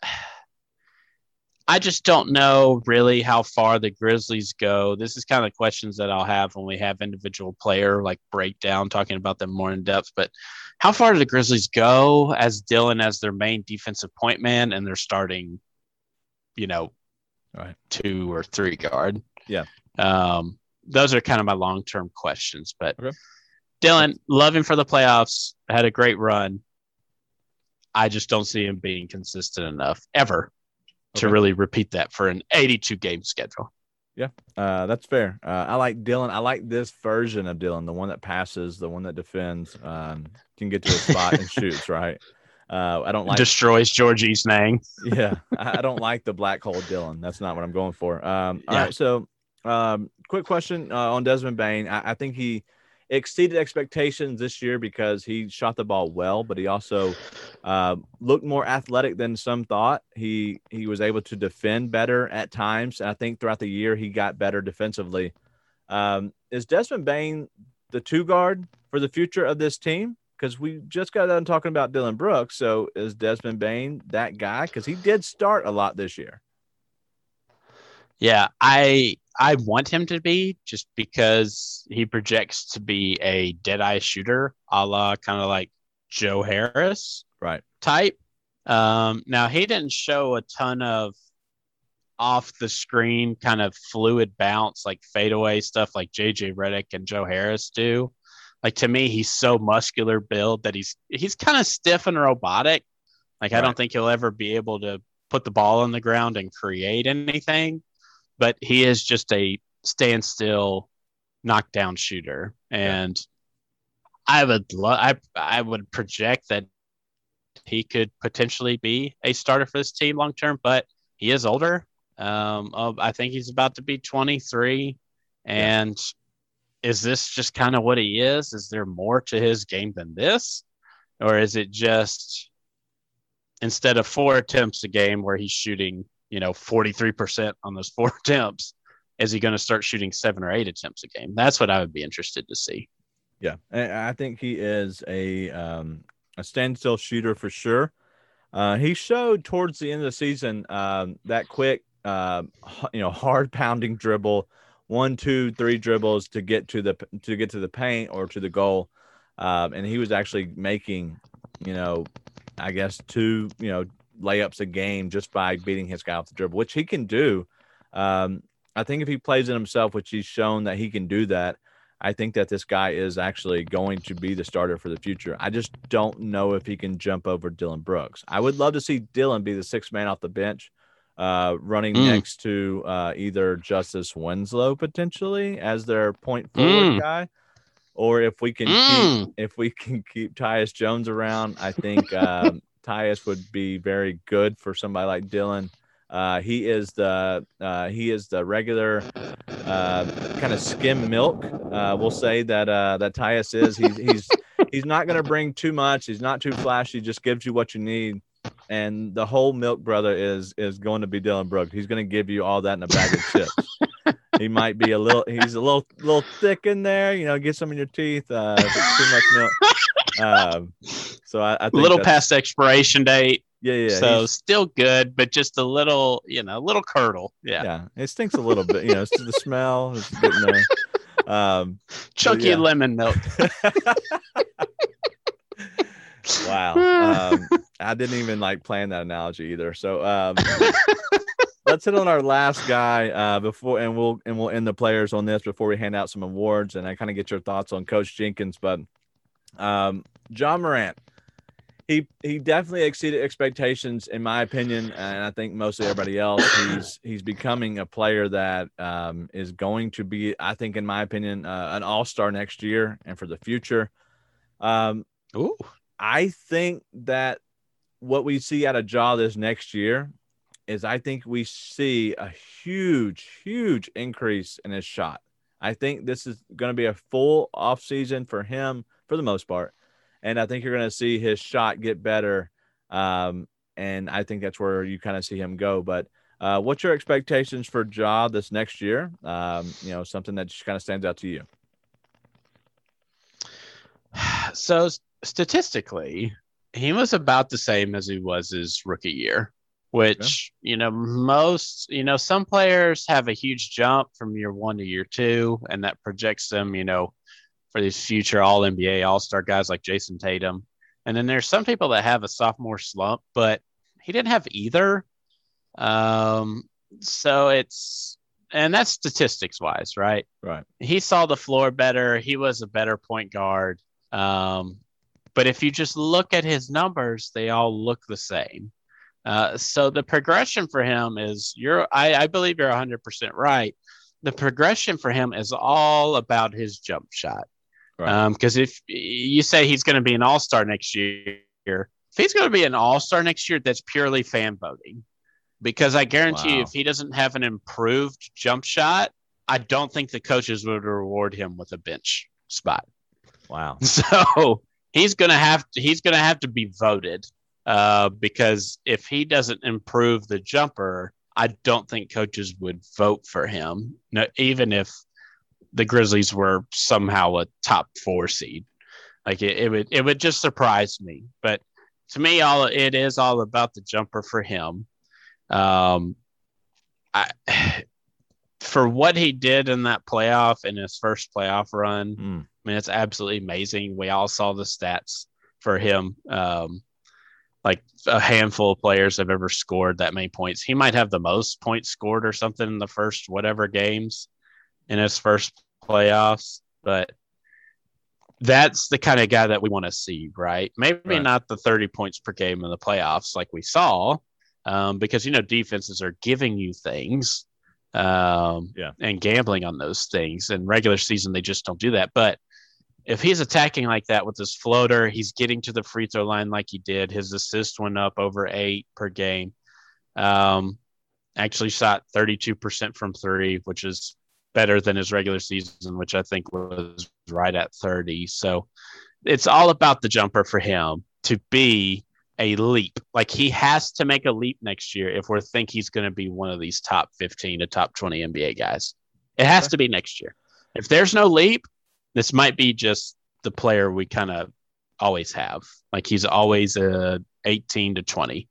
I just don't know really how far the Grizzlies go. This is kind of questions that I'll have when we have individual player like breakdown, talking about them more in depth. But how far do the Grizzlies go as Dillon as their main defensive point man and they're starting, you know, right, two or three guard? Yeah. Um, those are kind of my long-term questions. But okay. Dillon, love him for the playoffs. Had a great run. I just don't see him being consistent enough ever to okay. really repeat that for an eighty-two game schedule. Yeah, uh, that's fair. Uh, I like Dillon. I like this version of Dillon, the one that passes, the one that defends, um, can get to a spot and shoots, right? Uh, I don't like destroys George Eastnang. Yeah, I, I don't like the black hole Dillon. That's not what I'm going for. Um, all Yeah. right, so um, quick question uh, on Desmond Bane. I, I think he exceeded expectations this year because he shot the ball well, but he also uh, looked more athletic than some thought. He he was able to defend better at times. I think throughout the year he got better defensively. Um, is Desmond Bane the two guard for the future of this team? Because we just got done talking about Dillon Brooks. So is Desmond Bane that guy? Because he did start a lot this year. Yeah, I I want him to be, just because he projects to be a dead-eye shooter, a la kind of like Joe Harris right type. Um, now, he didn't show a ton of off-the-screen kind of fluid bounce, like fadeaway stuff like J J Redick and Joe Harris do. Like, to me, he's so muscular build that he's he's kind of stiff and robotic. Like, I right. don't think he'll ever be able to put the ball on the ground and create anything. But he is just a standstill, knockdown shooter, and yeah. I would lo- I I would project that he could potentially be a starter for this team long term. But he is older. Um, I think he's about to be twenty-three, and yeah. Is this just kind of what he is? Is there more to his game than this, or is it just instead of four attempts a game where he's shooting, you know, forty-three percent on those four attempts, is he going to start shooting seven or eight attempts a game? That's what I would be interested to see. Yeah, I think he is a um, a standstill shooter for sure. Uh, he showed towards the end of the season um, that quick, uh, you know, hard pounding dribble, one, two, three dribbles to get to the to get to the paint or to the goal, um, and he was actually making, you know, I guess two, you know, layups a game just by beating his guy off the dribble, which he can do. Um, I think if he plays it himself, which he's shown that he can do that, I think that this guy is actually going to be the starter for the future. I just don't know if he can jump over Dillon Brooks. I would love to see Dillon be the sixth man off the bench, uh, running mm. next to uh, either Justice Winslow potentially as their point forward mm. guy, or if we can mm. keep if we can keep Tyus Jones around, I think um, Tyus would be very good for somebody like Dillon. Uh, he is the uh, he is the regular uh, kind of skim milk. Uh, we'll say that uh, that Tyus is. He's he's he's not going to bring too much. He's not too flashy. Just gives you what you need. And the whole milk brother is is going to be Dillon Brooks. He's going to give you all that in a bag of chips. He might be a little. He's a little little thick in there. You know, get some in your teeth. Uh, if it's too much milk. Um, so I, I think a little past expiration date. Yeah, yeah. So still good, but just a little, you know, a little curdle. Yeah. Yeah. It stinks a little bit, you know, it's the smell is getting there. Um, Chunky yeah. lemon milk. Wow. Um, I didn't even like plan that analogy either. So um, let's hit on our last guy uh, before, and we'll and we'll end the players on this before we hand out some awards, and I kind of get your thoughts on Coach Jenkins. But um, Ja Morant. He he definitely exceeded expectations, in my opinion, and I think mostly everybody else. He's he's becoming a player that um, is going to be, I think, in my opinion, uh, an all-star next year and for the future. Um, Ooh. I think that what we see out of Ja this next year is I think we see a huge, huge increase in his shot. I think this is going to be a full offseason for him for the most part. And I think you're going to see his shot get better. Um, and I think that's where you kind of see him go. But uh, what's your expectations for Ja this next year? Um, you know, something that just kind of stands out to you. So statistically, he was about the same as he was his rookie year, which, yeah. you know, most, you know, some players have a huge jump from year one to year two, and that projects them, you know, for these future all N B A, all-star guys like Jason Tatum. And then there's some people that have a sophomore slump, but he didn't have either. Um, so it's, and that's statistics wise, right? Right. He saw the floor better. He was a better point guard. Um, but if you just look at his numbers, they all look the same. Uh, so the progression for him is you're, I, I believe you're one hundred percent right. The progression for him is all about his jump shot. Right. Um, because if you say he's going to be an all-star next year, if he's going to be an all-star next year, that's purely fan voting. Because I guarantee wow. you, if he doesn't have an improved jump shot, I don't think the coaches would reward him with a bench spot. Wow. So he's gonna have to he's gonna have to be voted. Uh, because if he doesn't improve the jumper, I don't think coaches would vote for him. No, even if the Grizzlies were somehow a top four seed. Like it, it would it would just surprise me. But to me, all it is all about the jumper for him. Um, I, for what he did in that playoff, in his first playoff run, mm. I mean, it's absolutely amazing. We all saw the stats for him. Um, like a handful of players have ever scored that many points. He might have the most points scored or something in the first whatever games in his first playoffs, but that's the kind of guy that we want to see, right? Maybe right. not the thirty points per game in the playoffs like we saw, um, because, you know, defenses are giving you things um, yeah. and gambling on those things. In regular season, they just don't do that. But if he's attacking like that with his floater, he's getting to the free throw line like he did. His assist went up over eight per game. Um, actually shot thirty-two percent from three, which is better than his regular season, which I think was right at thirty. So it's all about the jumper for him to be a leap. Like he has to make a leap next year if we think he's going to be one of these top fifteen to top twenty N B A guys. It has okay. to be next year. If there's no leap, this might be just the player we kind of always have. Like he's always a eighteen to twenty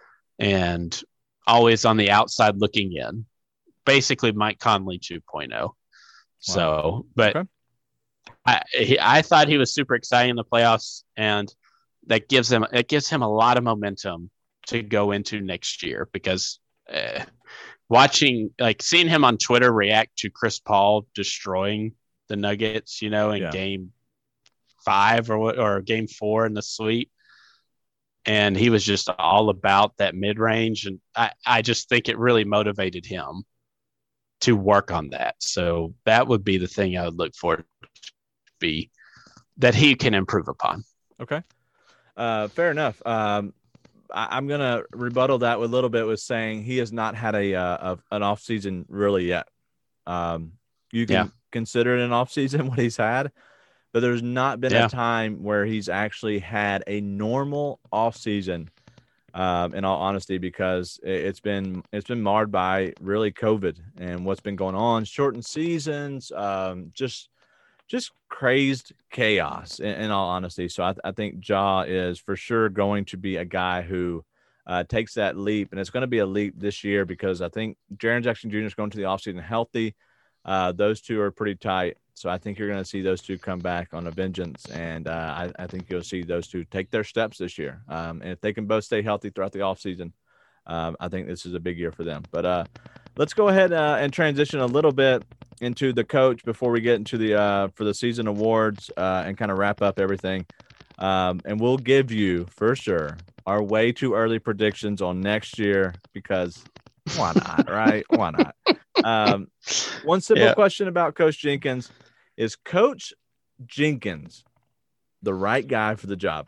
and always on the outside looking in. Basically Mike Conley two point oh. Wow. So, but okay. I he, I thought he was super exciting in the playoffs, and that gives him it gives him a lot of momentum to go into next year because uh, watching like seeing him on Twitter react to Chris Paul destroying the Nuggets, you know, in yeah. game five or or game four in the sweep, and he was just all about that mid range, and I I just think it really motivated him to work on that. So that would be the thing I would look for to be that he can improve upon. Okay. Uh, fair enough. Um, I, I'm going to rebuttal that with a little bit with saying he has not had a, uh, a an off season really yet. Um, you can yeah. consider it an off season what he's had, but there's not been yeah. a time where he's actually had a normal off season. Um, in all honesty, because it's been it's been marred by really COVID and what's been going on, shortened seasons, um, just just crazed chaos. In, in all honesty, so I, I think Ja is for sure going to be a guy who uh, takes that leap, and it's going to be a leap this year because I think Jaren Jackson Junior is going to the offseason healthy. Uh, those two are pretty tight. So I think you're going to see those two come back on a vengeance, and uh, I, I think you'll see those two take their steps this year. Um, and if they can both stay healthy throughout the offseason, um, I think this is a big year for them. But uh, let's go ahead uh, and transition a little bit into the coach before we get into the uh, for the season awards uh, and kind of wrap up everything. Um, and we'll give you for sure our way too early predictions on next year because why not, right? Why not? Um, one simple yeah. question about Coach Jenkins. Is Coach Jenkins the right guy for the job?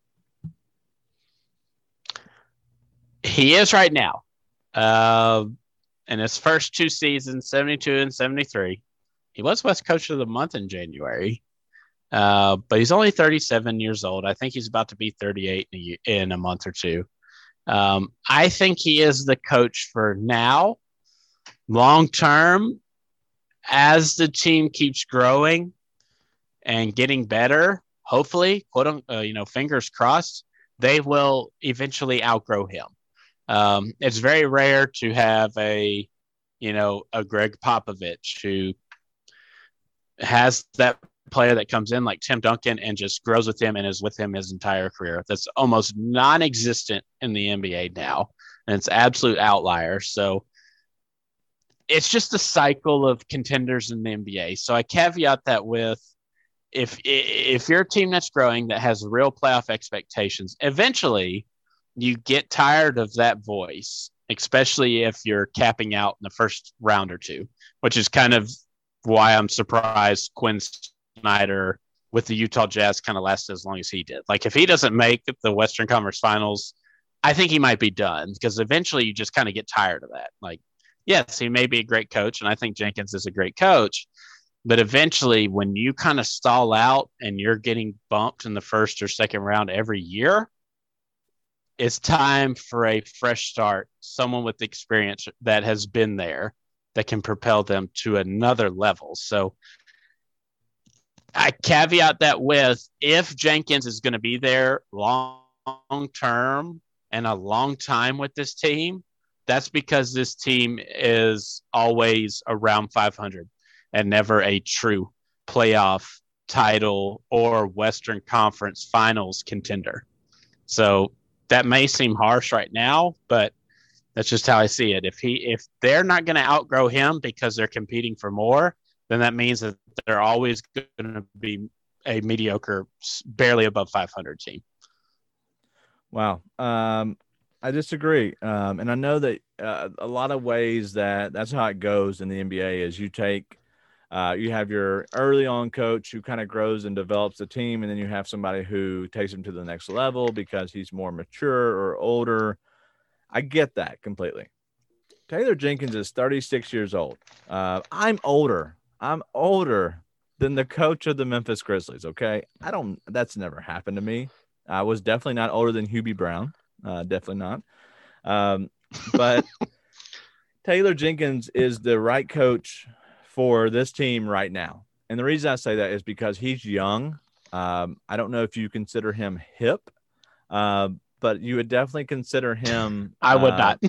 He is right now. Uh, in his first two seasons, seventy-two and seventy-three, he was West Coach of the Month in January. Uh, but he's only thirty-seven years old. I think he's about to be thirty-eight in a, in a month or two. Um, I think he is the coach for now. Long term, as the team keeps growing and getting better, hopefully, quote un, uh, you know, fingers crossed, they will eventually outgrow him. Um, it's very rare to have a, you know, a Greg Popovich who has that player that comes in like Tim Duncan and just grows with him and is with him his entire career. That's almost non-existent in the N B A now, and it's absolute outlier. So it's just a cycle of contenders in the N B A. So I caveat that with if if you're a team that's growing that has real playoff expectations, eventually you get tired of that voice, especially if you're capping out in the first round or two, which is kind of why I'm surprised Quinn Snyder with the Utah Jazz kind of lasted as long as he did. Like if he doesn't make the Western Conference Finals, I think he might be done because eventually you just kind of get tired of that. Like, yes, he may be a great coach, and I think Jenkins is a great coach, but eventually when you kind of stall out and you're getting bumped in the first or second round every year, it's time for a fresh start, someone with experience that has been there that can propel them to another level. So I caveat that with if Jenkins is going to be there long term and a long time with this team, that's because this team is always around five hundred and never a true playoff title or Western Conference Finals contender. So that may seem harsh right now, but that's just how I see it. If he, if they're not going to outgrow him because they're competing for more, then that means that they're always going to be a mediocre, barely above five hundred team. Wow. Um, I disagree. Um, and I know that uh, a lot of ways that that's how it goes in the N B A is you take, uh, you have your early on coach who kind of grows and develops the team. And then you have somebody who takes them to the next level because he's more mature or older. I get that completely. Taylor Jenkins is thirty-six years old. Uh, I'm older. I'm older than the coach of the Memphis Grizzlies. Okay. I don't, that's never happened to me. I was definitely not older than Hubie Brown. Uh, definitely not. Um, but Taylor Jenkins is the right coach for this team right now. And the reason I say that is because he's young. Um, I don't know if you consider him hip, uh, but you would definitely consider him. I would uh, not.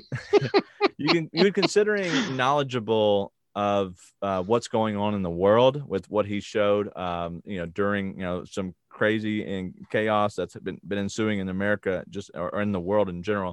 you can you would consider him knowledgeable of uh, what's going on in the world with what he showed. Um, you know, during you know some crazy and chaos that's been been ensuing in America, just or in the world in general.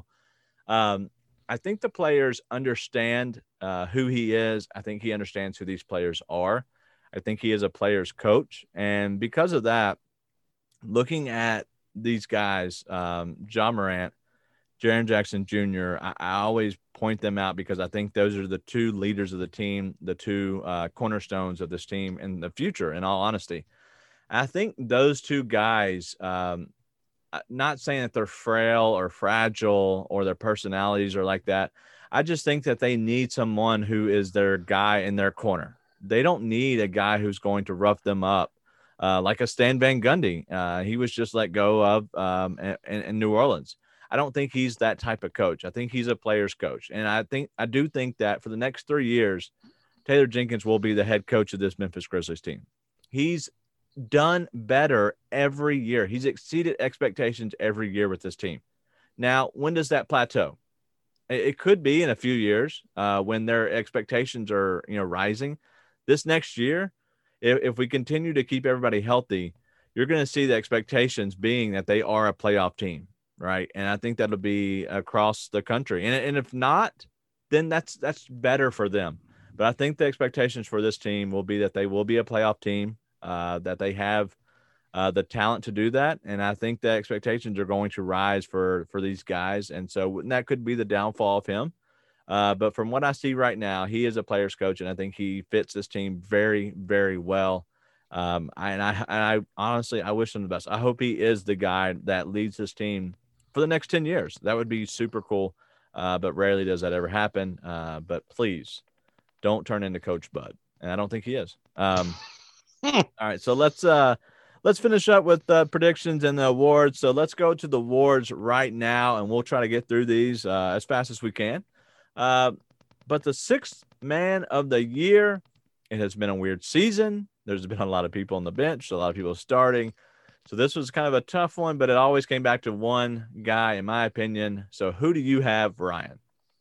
Um, I think the players understand uh, who he is. I think he understands who these players are. I think he is a player's coach, and because of that, looking at these guys, um, Ja Morant, Jaren Jackson Junior, I, I always point them out because I think those are the two leaders of the team, the two uh, cornerstones of this team in the future, in all honesty. I think those two guys, um, not saying that they're frail or fragile or their personalities are like that. I just think that they need someone who is their guy in their corner. They don't need a guy who's going to rough them up. Uh, like a Stan Van Gundy. Uh, he was just let go of um, in, in New Orleans. I don't think he's that type of coach. I think he's a player's coach. And I think I do think that for the next three years, Taylor Jenkins will be the head coach of this Memphis Grizzlies team. He's done better every year. He's exceeded expectations every year with this team. Now, when does that plateau? It could be in a few years uh, when their expectations are, you know, rising. This next year, if, if we continue to keep everybody healthy, you're going to see the expectations being that they are a playoff team, right? And I think that'll be across the country. And, and if not, then that's that's better for them. But I think the expectations for this team will be that they will be a playoff team, uh, that they have uh, the talent to do that. And I think the expectations are going to rise for, for these guys. And so that could be the downfall of him. Uh, but from what I see right now, he is a player's coach, and I think he fits this team very, very well. Um, I, and, I, and I honestly, I wish him the best. I hope he is the guy that leads this team for the next ten years. That would be super cool. Uh, but rarely does that ever happen. Uh, but please don't turn into Coach Bud. And I don't think he is. Um, all right. So let's, uh, let's finish up with the predictions and the awards. So let's go to the awards right now, and we'll try to get through these uh, as fast as we can. Uh, but the sixth man of the year, it has been a weird season. There's been a lot of people on the bench, a lot of people starting. So this was kind of a tough one, but it always came back to one guy, in my opinion. So who do you have, Ryan?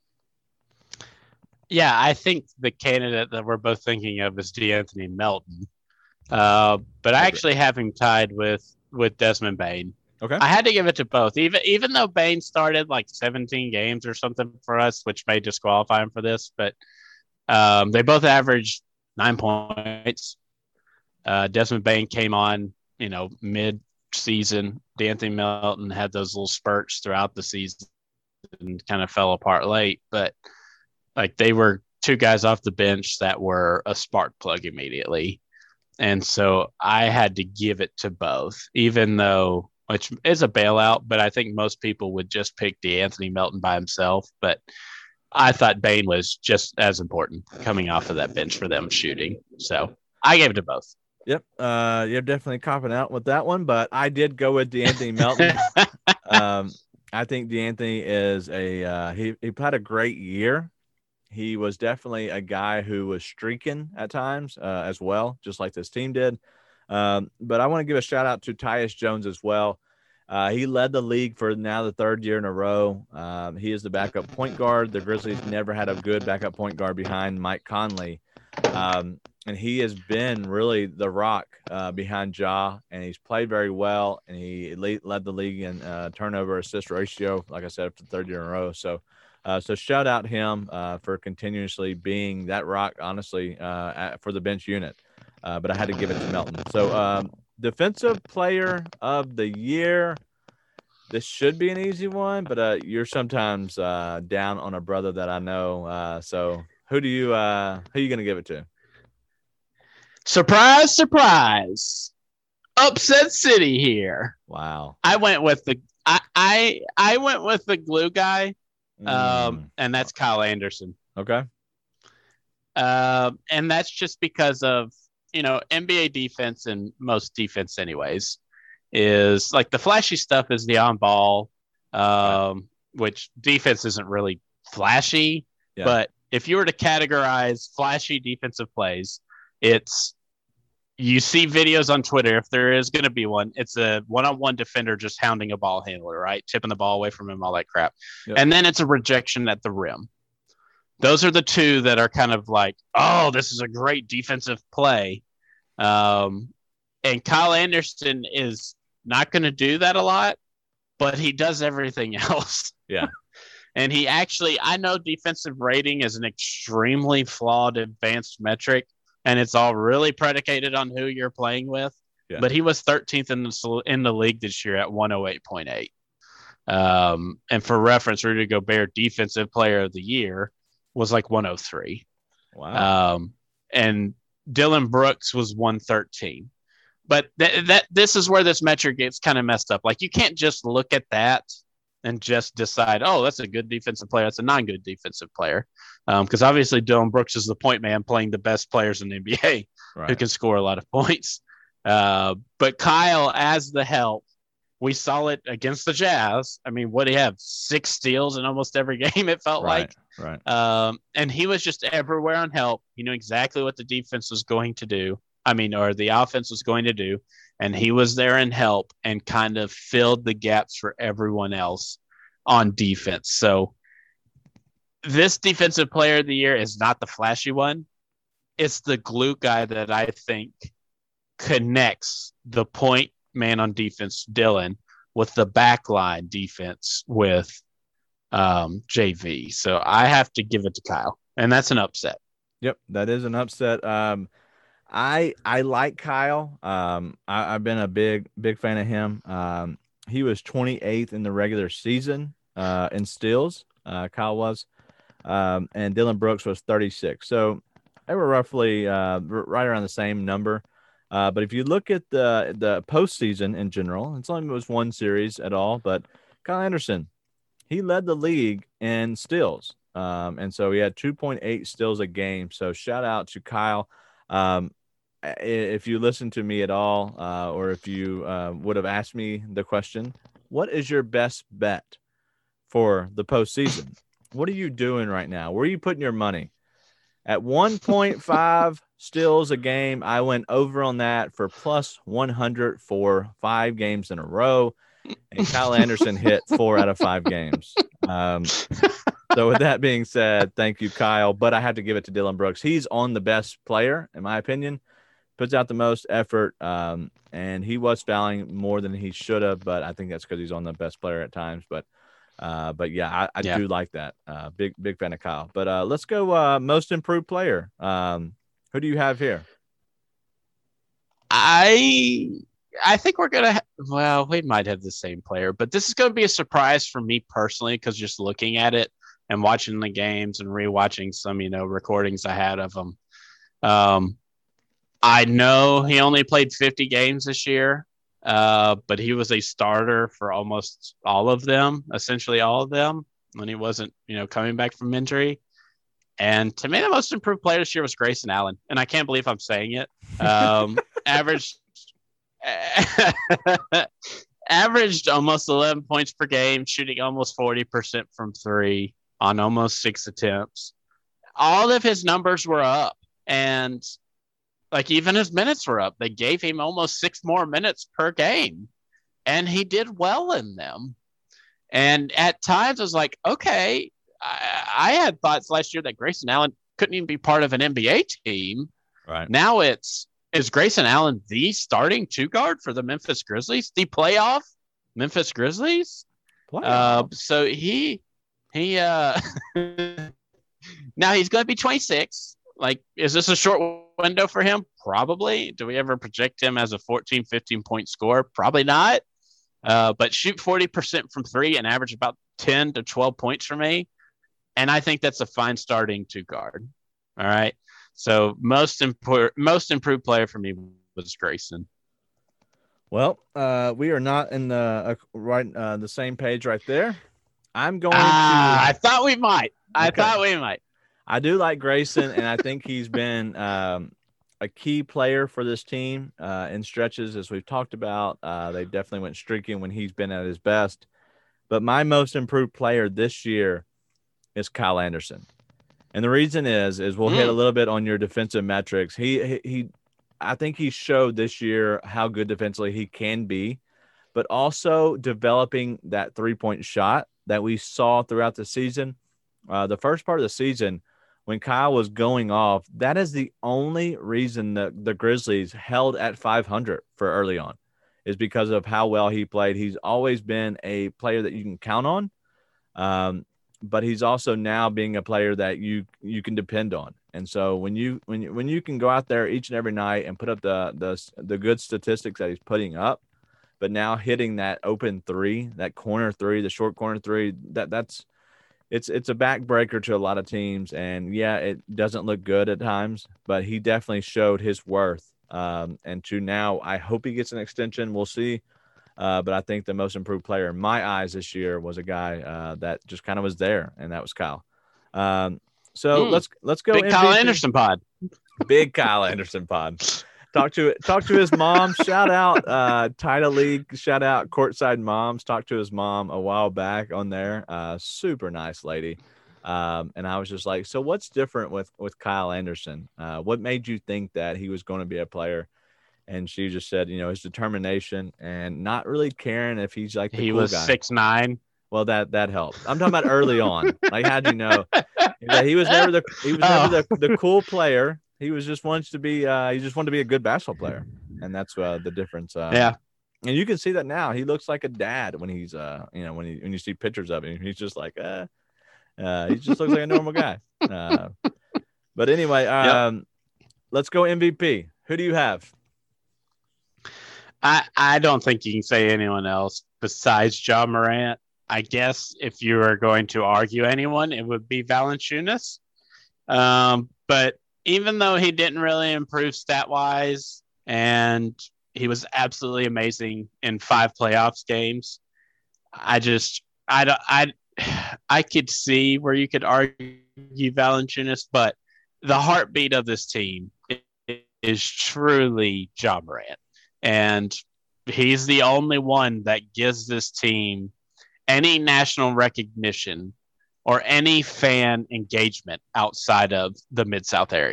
Yeah, I think the candidate that we're both thinking of is DeAnthony Melton. Uh, but I actually have him tied with with Desmond Bane. Okay. I had to give it to both, even even though Bane started like seventeen games or something for us, which may disqualify him for this. But um, they both averaged nine points. Uh, Desmond Bane came on, you know, mid season. DeAnthony Melton had those little spurts throughout the season and kind of fell apart late. But like they were two guys off the bench that were a spark plug immediately. And so I had to give it to both, even though, which is a bailout, but I think most people would just pick DeAnthony Melton by himself. But I thought Bane was just as important coming off of that bench for them shooting. So I gave it to both. Yep. Uh, you're definitely copping out with that one, but I did go with DeAnthony Melton. um, I think DeAnthony is a, uh, he, he had a great year. He was definitely a guy who was streaking at times uh, as well, just like this team did. Um, but I want to give a shout out to Tyus Jones as well. Uh, he led the league for now the third year in a row. Um, he is the backup point guard. The Grizzlies never had a good backup point guard behind Mike Conley. Um, and he has been really the rock uh, behind Ja, and he's played very well, and he lead, led the league in uh, turnover assist ratio, like I said, for the third year in a row. So, uh, so shout out him uh, for continuously being that rock, honestly, uh, at, for the bench unit. Uh, but I had to give it to Melton. So, um, defensive player of the year. This should be an easy one, but uh, you're sometimes uh, down on a brother that I know. Uh, so, who do you uh, who are you going to give it to? Surprise, surprise. Upset City here. Wow. I went with the I I, I went with the glue guy. Um, Mm. and that's Kyle Anderson. Okay. Um, and that's just because of, you know, N B A defense and most defense anyways is like the flashy stuff is the on ball, um, right. which defense isn't really flashy, yeah. But if you were to categorize flashy defensive plays, it's you see videos on Twitter, if there is going to be one, it's a one-on-one defender just hounding a ball handler, right? Tipping the ball away from him, all that crap. Yep. And then it's a rejection at the rim. Those are the two that are kind of like, oh, this is a great defensive play. Um, and Kyle Anderson is not going to do that a lot, but he does everything else. Yeah. And he actually, I know defensive rating is an extremely flawed advanced metric, and it's all really predicated on who you're playing with. Yeah. But he was thirteenth in the in the league this year at one oh eight point eight. Um, and for reference, Rudy Gobert, defensive player of the year, was like one oh three. Wow. Um, and Dylan Brooks was one thirteen. But th- that this is where this metric gets kind of messed up. Like you can't just look at that and just decide, oh, that's a good defensive player. That's a non-good defensive player. Because um, obviously Dylan Brooks is the point man playing the best players in the N B A right. who can score a lot of points. Uh, but Kyle, as the help, we saw it against the Jazz. I mean, what do you have? Six steals in almost every game, it felt right, like. Right. Um, and he was just everywhere on help. He knew exactly what the defense was going to do. I mean, or the offense was going to do. And he was there in help and kind of filled the gaps for everyone else on defense. So this defensive player of the year is not the flashy one. It's the glue guy that I think connects the point man on defense, Dylan, with the backline defense with um, J V. So I have to give it to Kyle, and that's an upset. Yep, that is an upset. Um, I I like Kyle. Um, I, I've been a big big fan of him. Um, he was twenty-eighth in the regular season uh, in steals. Uh, Kyle was, um, and Dylan Brooks was thirty-six. So they were roughly uh, right around the same number. Uh, but if you look at the the postseason in general, it's only was one series at all. But Kyle Anderson, he led the league in steals, um, and so he had two point eight steals a game. So shout out to Kyle. Um, if you listen to me at all, uh, or if you uh, would have asked me the question, what is your best bet for the postseason? What are you doing right now? Where are you putting your money? At one point five steals a game. I went over on that for plus one hundred for five games in a row. And Kyle Anderson hit four out of five games. Um, so with that being said, thank you, Kyle. But I have to give it to Dylan Brooks. He's on the best player, in my opinion. Puts out the most effort, um, and he was fouling more than he should have. But I think that's because he's on the best player at times. But uh, but yeah, I, I yeah. do like that. Uh, big big fan of Kyle. But uh, let's go uh, most improved player. Um, who do you have here? I I think we're gonna. Ha- well, we might have the same player, but this is gonna be a surprise for me personally because just looking at it and watching the games and rewatching some, you know, recordings I had of him. Um, I know he only played fifty games this year, uh, but he was a starter for almost all of them, essentially all of them, when he wasn't, you know, coming back from injury. And to me, the most improved player this year was Grayson Allen, and I can't believe I'm saying it. Um, averaged averaged almost eleven points per game, shooting almost forty percent from three on almost six attempts. All of his numbers were up, and like even his minutes were up. They gave him almost six more minutes per game, and he did well in them. And at times I was like, okay, I, I had thoughts last year that Grayson Allen couldn't even be part of an N B A team. Right. Now it's, is Grayson Allen the starting two guard for the Memphis Grizzlies, the playoff Memphis Grizzlies? Playoff. Uh, so he, he, uh, now he's going to be twenty-six. Like, is this a short window for him? Probably. Do we ever project him as a fourteen, fifteen point scorer? Probably not. Uh, but shoot forty percent from three and average about ten to twelve points for me. And I think that's a fine starting two guard. All right. So most impor- most improved player for me was Grayson. Well, uh, we are not in the uh, right uh, the same page right there. I'm going ah, to. I thought we might. I Okay. thought we might. I do like Grayson, and I think he's been um, a key player for this team uh, in stretches, as we've talked about. Uh, they definitely went streaking when he's been at his best. But my most improved player this year is Kyle Anderson. And the reason is, is we'll mm. hit a little bit on your defensive metrics. He, he, he, I think he showed this year how good defensively he can be, but also developing that three-point shot that we saw throughout the season. Uh, the first part of the season, when Kyle was going off, that is the only reason that the Grizzlies held at five hundred for early on, is because of how well he played. He's always been a player that you can count on, um, but he's also now being a player that you you can depend on. And so when you when you, when you can go out there each and every night and put up the the the good statistics that he's putting up, but now hitting that open three, that corner three, the short corner three, that that's It's it's a backbreaker to a lot of teams, and yeah, it doesn't look good at times, but he definitely showed his worth. Um, and to now, I hope he gets an extension. We'll see. Uh, but I think the most improved player in my eyes this year was a guy uh, that just kind of was there, and that was Kyle. Um, so mm, let's let's go. Big M V P. Kyle Anderson pod. Big Kyle Anderson pod. Talk to talk to his mom. Shout out uh, Title League. Shout out Courtside Moms. Talked to his mom a while back on there. Uh, super nice lady. Um, and I was just like, so what's different with with Kyle Anderson? Uh, what made you think that he was going to be a player? And she just said, you know, his determination and not really caring if he's like the he cool was guy. six nine. Well, that that helped. I'm talking about early on. Like, how'd you know that he was never the he was never oh. the, the cool player? He was just wants to be. Uh, he just wanted to be a good basketball player, and that's uh, the difference. Uh, yeah, and you can see that now. He looks like a dad when he's, uh, you know, when he when you see pictures of him. He's just like, uh, uh he just looks like a normal guy. Uh, but anyway, um, yep. Let's go M V P. Who do you have? I I don't think you can say anyone else besides Ja Morant. I guess if you were going to argue anyone, it would be Valanciunas. Um, but even though he didn't really improve stat-wise, and he was absolutely amazing in five playoffs games, I just I don't I I could see where you could argue Valanciunas, but the heartbeat of this team is truly Ja Morant, and he's the only one that gives this team any national recognition or any fan engagement outside of the Mid-South area.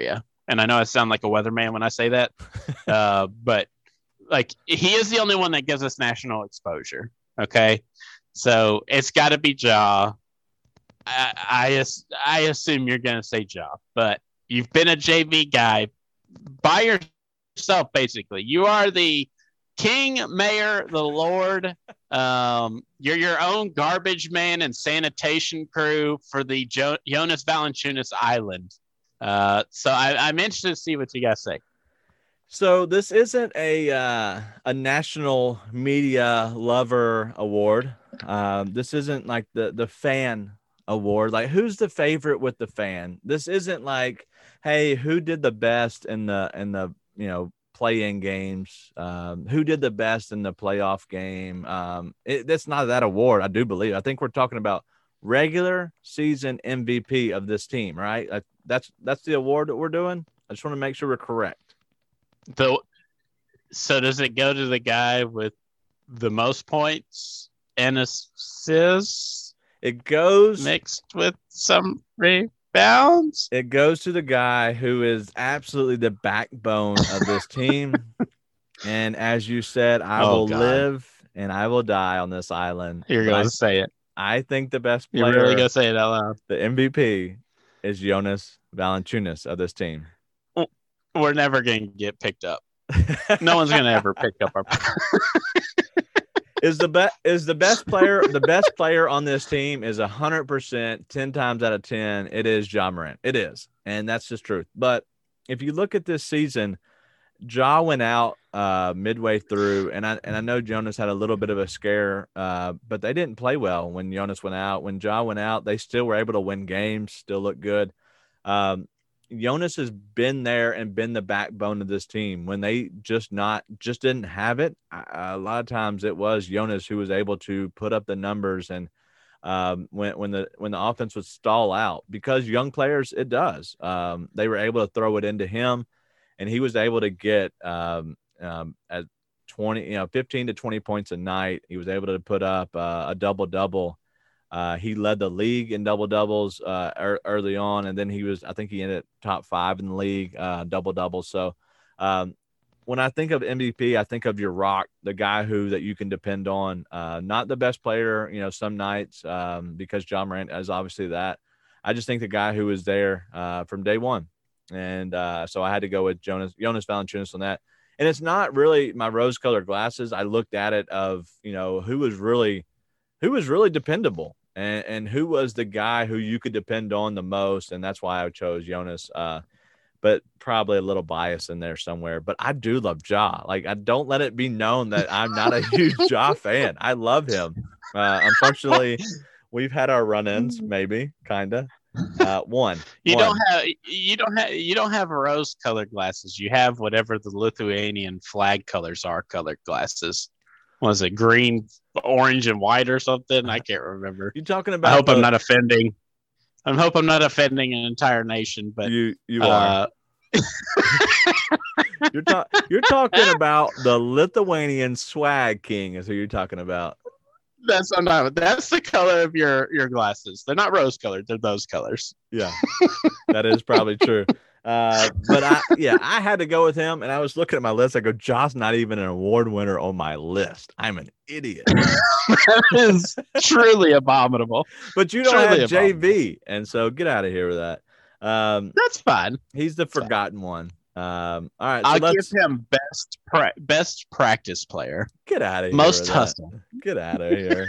And I know I sound like a weatherman when I say that, uh, but like he is the only one that gives us national exposure. Okay, so it's got to be Ja. I, I I assume you're gonna say Ja, but you've been a J V guy by yourself, basically. You are the king, mayor, the lord. Um, you're your own garbage man and sanitation crew for the jo- Jonas Valanciunas Island. Uh, so I, I'm interested to see what you guys say. So this isn't a uh, a national media lover award. Um, this isn't like the the fan award. Like who's the favorite with the fan? This isn't like, hey, who did the best in the in the you know play-in games? Um, who did the best in the playoff game? Um, it, that's not that award. I do believe. I think we're talking about regular season M V P of this team, right? Like, that's that's the award that we're doing. I just want to make sure we're correct. The, so does it go to the guy with the most points and assists? It goes mixed with some rebounds. It goes to the guy who is absolutely the backbone of this team. And as you said, I oh, will God. live and I will die on this island. You're going to say it. I think the best player, You're really going to say it out loud. The M V P is Jonas Valanciunas of this team. We're never going to get picked up. No one's going to ever pick up our. is the best is the best player the best player on this team is a hundred percent, ten times out of ten. It is Ja Morant. It is, and that's just truth. But if you look at this season, Ja went out uh, midway through, and I and I know Jonas had a little bit of a scare, uh, but they didn't play well when Jonas went out. When Ja went out, they still were able to win games, still look good. Um, Jonas has been there and been the backbone of this team. When they just not just didn't have it, a lot of times it was Jonas who was able to put up the numbers. And um, when when the when the offense would stall out, because young players, it does. Um, they were able to throw it into him, and he was able to get um, um, at twenty, you know, fifteen to twenty points a night. He was able to put up uh, a double double. Uh, he led the league in double doubles uh, er, early on, and then he was, I think he ended top five in the league, uh, double doubles. So um, when I think of M V P, I think of your rock, the guy who that you can depend on. Uh, not the best player, you know, some nights um, because Ja Morant is obviously that. I just think the guy who was there uh, from day one, and uh, so I had to go with Jonas Jonas Valanciunas on that. And it's not really my rose-colored glasses. I looked at it of you know who was really who was really dependable. And, and who was the guy who you could depend on the most, and that's why I chose Jonas. Uh, but probably a little bias in there somewhere. But I do love Ja. Like, I don't let it be known that I'm not a huge Ja fan. I love him. Uh, unfortunately, we've had our run-ins, maybe, kinda. Uh, one. You one. don't have you don't have you don't have rose-colored glasses. You have whatever the Lithuanian flag colors are. Colored glasses. Was it green, orange, and white or something? I can't remember. You talking about? I hope the, I'm not offending. I hope I'm not offending an entire nation, but you you uh, are. you're, ta- you're talking about the Lithuanian swag king, is who you're talking about. That's not. That's the color of your your glasses. They're not rose colored. They're those colors. Yeah, that is probably true. Uh, but I, yeah, I had to go with him, and I was looking at my list. I go, Josh, not even an award winner on my list. I'm an idiot. That is truly abominable. But you don't truly have J V, and so get out of here with that. Um, That's fine. He's the forgotten one. Um, all right, so I'll let's give him best pra- best practice player. Get out of here. Most hustle. That. Get out of here.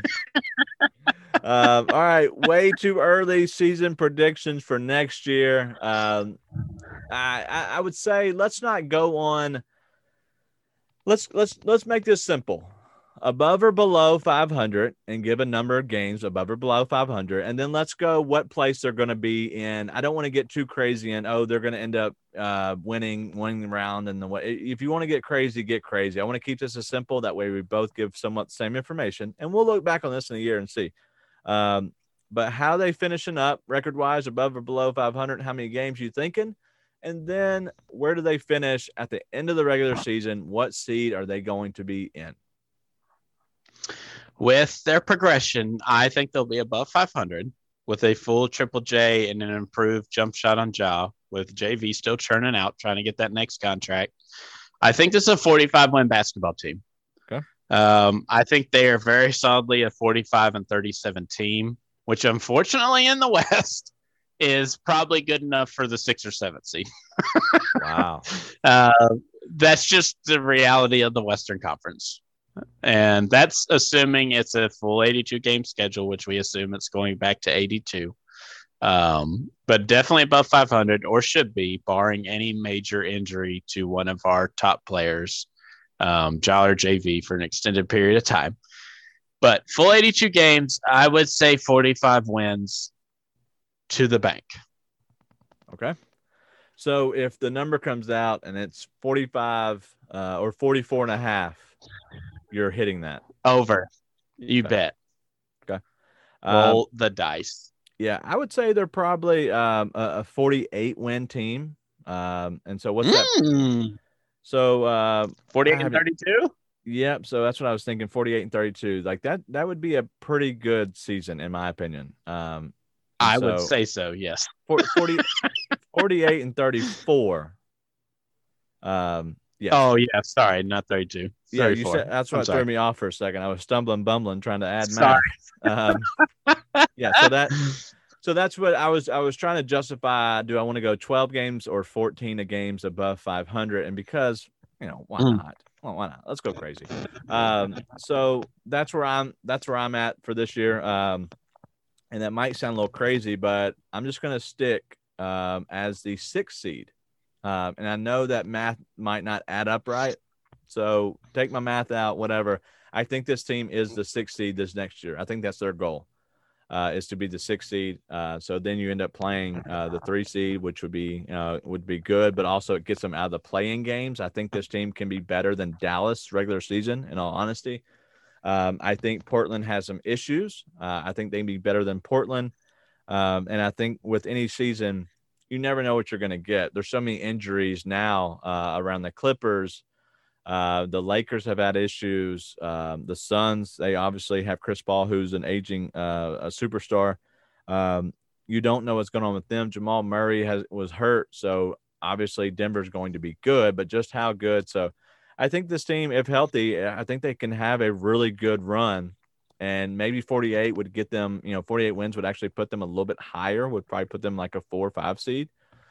um, all right, way too early season predictions for next year. Um, I, I I would say let's not go on. Let's let's let's make this simple. Above or below five hundred, and give a number of games above or below five hundred, and then let's go what place they're going to be in. I don't want to get too crazy and oh they're going to end up uh, winning winning round and the way. If you want to get crazy, get crazy. I want to keep this as simple. That way we both give somewhat the same information, and we'll look back on this in a year and see. Um, but how they finishing up record wise, above or below five hundred? How many games you thinking? And then where do they finish at the end of the regular season? What seed are they going to be in? With their progression, I think they'll be above five hundred with a full Triple J and an improved jump shot on Ja, with J V still churning out, trying to get that next contract. I think this is a forty-five win basketball team. Okay. Um, I think they are very solidly a forty-five and thirty-seven team, which unfortunately in the West is probably good enough for the six or seven seed. Wow. uh, that's just the reality of the Western Conference. And that's assuming it's a full eighty-two game schedule, which we assume it's going back to eighty-two. Um, but definitely above five hundred, or should be, barring any major injury to one of our top players, um, Jal or J V, for an extended period of time. But full eighty-two games, I would say forty-five wins to the bank. Okay. So if the number comes out and it's forty-five uh, or forty-four and a half, you're hitting that. Over. You okay. bet. Okay. Roll um, the dice. Yeah, I would say they're probably um, a, a forty-eight win team. Um, and so what's that? Mm. So uh, forty-eight and thirty-two? Yep. So that's what I was thinking. forty-eight and thirty-two. Like that, that would be a pretty good season, in my opinion. Um, I so, would say so, yes. forty, forty-eight and thirty-four. Um, yes. Oh, yeah. Sorry, not thirty-two. Yeah, you said that's what threw me off for a second. I was stumbling, bumbling, trying to add sorry. math. Um, yeah, so that, so that's what I was. I was trying to justify. Do I want to go twelve games or fourteen of games above five hundred? And because you know why Mm. not? Well, why not? Let's go crazy. Um, so that's where I'm. That's where I'm at for this year. Um, and that might sound a little crazy, but I'm just going to stick um, as the sixth seed. Um, and I know that math might not add up right. So take my math out, whatever. I think this team is the sixth seed this next year. I think that's their goal, uh, is to be the sixth seed. Uh, so then you end up playing uh, the three seed, which would be uh, would be good, but also it gets them out of the playing games. I think this team can be better than Dallas regular season, in all honesty. Um, I think Portland has some issues. Uh, I think they can be better than Portland. Um, and I think with any season, you never know what you're going to get. There's so many injuries now uh, around the Clippers. Uh, the Lakers have had issues. Um, the Suns, they obviously have Chris Paul, who's an aging uh, a superstar. Um, you don't know what's going on with them. Jamal Murray has was hurt, so obviously Denver's going to be good, but just how good? So I think this team, if healthy, I think they can have a really good run, and maybe forty-eight would get them. You know, forty-eight wins would actually put them a little bit higher. Would probably put them like a four or five seed.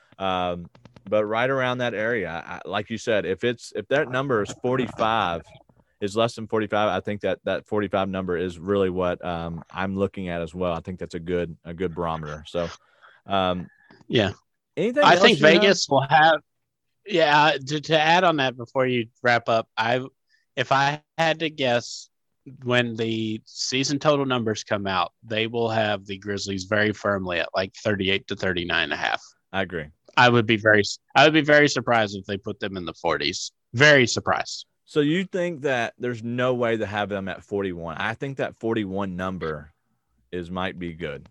Um, but right around that area, I, like you said, if it's if that number is forty-five, is less than forty-five, I think that that forty-five number is really what um, I'm looking at as well. I think that's a good a good barometer. So, um, yeah. Anything? I else think you have? Vegas will have. Yeah. To, to add on that before you wrap up, I if I had to guess, when the season total numbers come out, they will have the Grizzlies very firmly at like thirty-eight to thirty-nine and a half. I agree. I would be very, I would be very surprised if they put them in the forties. Very surprised. So you think that there's no way to have them at forty-one? I think that forty-one number is might be good.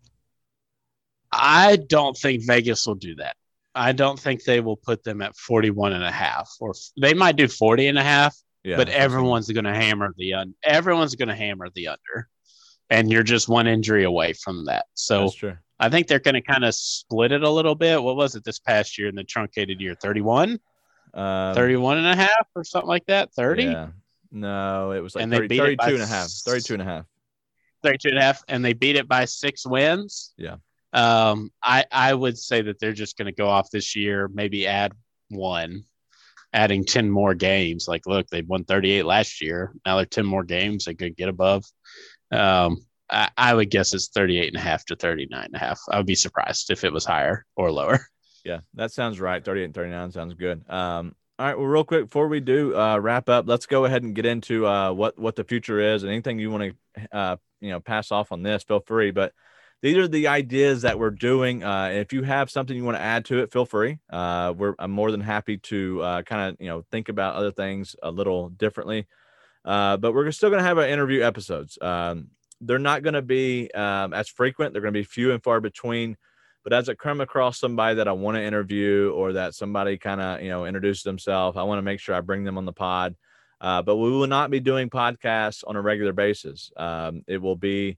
I don't think Vegas will do that. I don't think they will put them at forty-one and a half, or they might do forty and a half, yeah, but everyone's going to hammer the un- everyone's going to hammer the under, and you're just one injury away from that. So that's true. I think they're going to kind of split it a little bit. What was it this past year in the truncated year? thirty-one? Um, thirty-one and a half or something like that? thirty? Yeah. No, it was like and thirty, they beat thirty-two it and a half. thirty-two and a half. thirty-two and a half, and they beat it by six wins. Yeah. Um, I, I would say that they're just going to go off this year, maybe add one, adding ten more games. Like, look, they won thirty-eight last year. Now they're ten more games. They could get above. Um, I, I would guess it's thirty-eight and a half to thirty-nine and a half. I would be surprised if it was higher or lower. Yeah, that sounds right. thirty-eight and thirty-nine sounds good. Um, all right. Well, real quick, before we do uh, wrap up, let's go ahead and get into uh, what, what the future is, and anything you want to, uh, you know, pass off on this, feel free. But these are the ideas that we're doing. Uh, if you have something you want to add to it, feel free. Uh, we're I'm more than happy to uh, kind of, you know, think about other things a little differently. Uh, but we're still going to have our interview episodes. Um, they're not going to be um, as frequent. They're going to be few and far between. But as I come across somebody that I want to interview, or that somebody kind of, you know, introduce themselves, I want to make sure I bring them on the pod. Uh, but we will not be doing podcasts on a regular basis. Um, it will be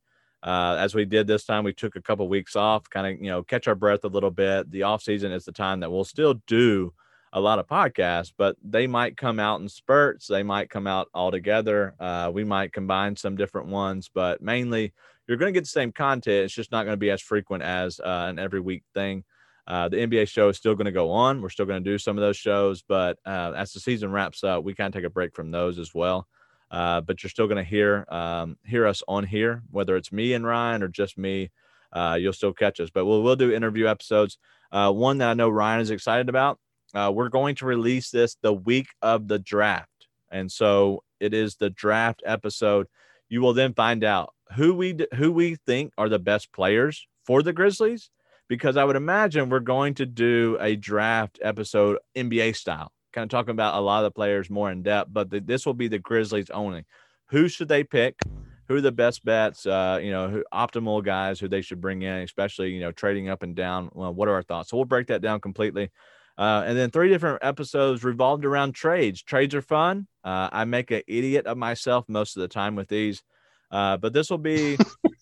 Uh, as we did this time, we took a couple weeks off, kind of, you know, catch our breath a little bit. The off season is the time that we'll still do a lot of podcasts, but they might come out in spurts. They might come out all together. Uh, we might combine some different ones, but mainly you're going to get the same content. It's just not going to be as frequent as uh, an every week thing. Uh, the N B A show is still going to go on. We're still going to do some of those shows, but uh, as the season wraps up, we kind of take a break from those as well. Uh, but you're still going to hear um, hear us on here, whether it's me and Ryan or just me. Uh, you'll still catch us, but we'll we'll do interview episodes. Uh, one that I know Ryan is excited about. Uh, we're going to release this the week of the draft, and so it is the draft episode. You will then find out who we who we think are the best players for the Grizzlies, because I would imagine we're going to do a draft episode N B A style, kind of talking about a lot of the players more in depth, but the, this will be the Grizzlies only. Who should they pick? Who are the best bets? Uh, you know, who, optimal guys who they should bring in, especially, you know, trading up and down. Well, what are our thoughts? So we'll break that down completely. Uh, and then three different episodes revolved around trades. Trades are fun. Uh, I make an idiot of myself most of the time with these, uh, but this will be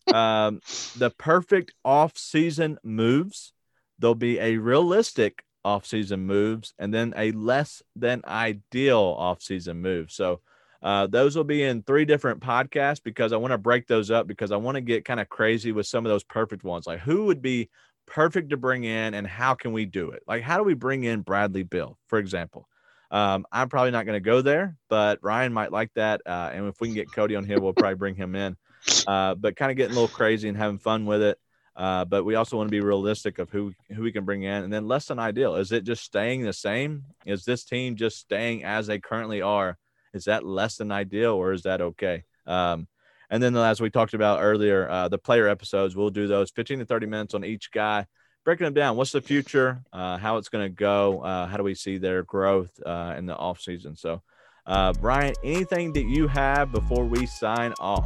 um, the perfect off-season moves. There'll be a realistic off-season moves, and then a less than ideal off-season move. So uh, those will be in three different podcasts, because I want to break those up, because I want to get kind of crazy with some of those perfect ones. Like, who would be perfect to bring in, and how can we do it? Like, how do we bring in Bradley Beal, for example? Um, I'm probably not going to go there, but Ryan might like that. Uh, and if we can get Cody on here, we'll probably bring him in. Uh, but kind of getting a little crazy and having fun with it. Uh, but we also want to be realistic of who who we can bring in. And then less than ideal. Is it just staying the same? Is this team just staying as they currently are? Is that less than ideal, or is that okay? Um, and then, as we talked about earlier, uh, the player episodes, we'll do those fifteen to thirty minutes on each guy, breaking them down. What's the future? Uh, how it's going to go? Uh, how do we see their growth uh, in the offseason? So, uh, Brian, anything that you have before we sign off?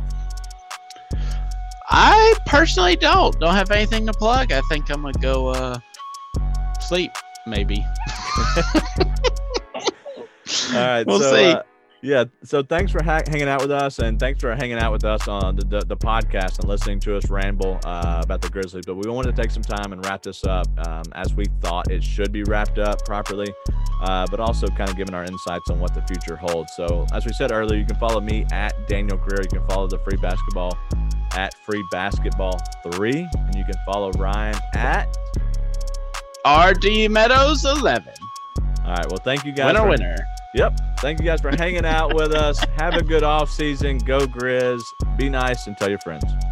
I personally don't. Don't have anything to plug. I think I'm going to go uh, sleep, maybe. All right. We'll so, see. Uh, yeah. So thanks for ha- hanging out with us, and thanks for hanging out with us on the, the, the podcast and listening to us ramble uh, about the Grizzlies. But we wanted to take some time and wrap this up um, as we thought it should be wrapped up properly, uh, but also kind of giving our insights on what the future holds. So as we said earlier, you can follow me at Daniel Greer. You can follow the Free Basketball at Free Basketball three, and you can follow Ryan at R D Meadows eleven. All right. Well, thank you guys. Winner, for, winner. Yep. Thank you guys for hanging out with us. Have a good off season. Go Grizz. Be nice and tell your friends.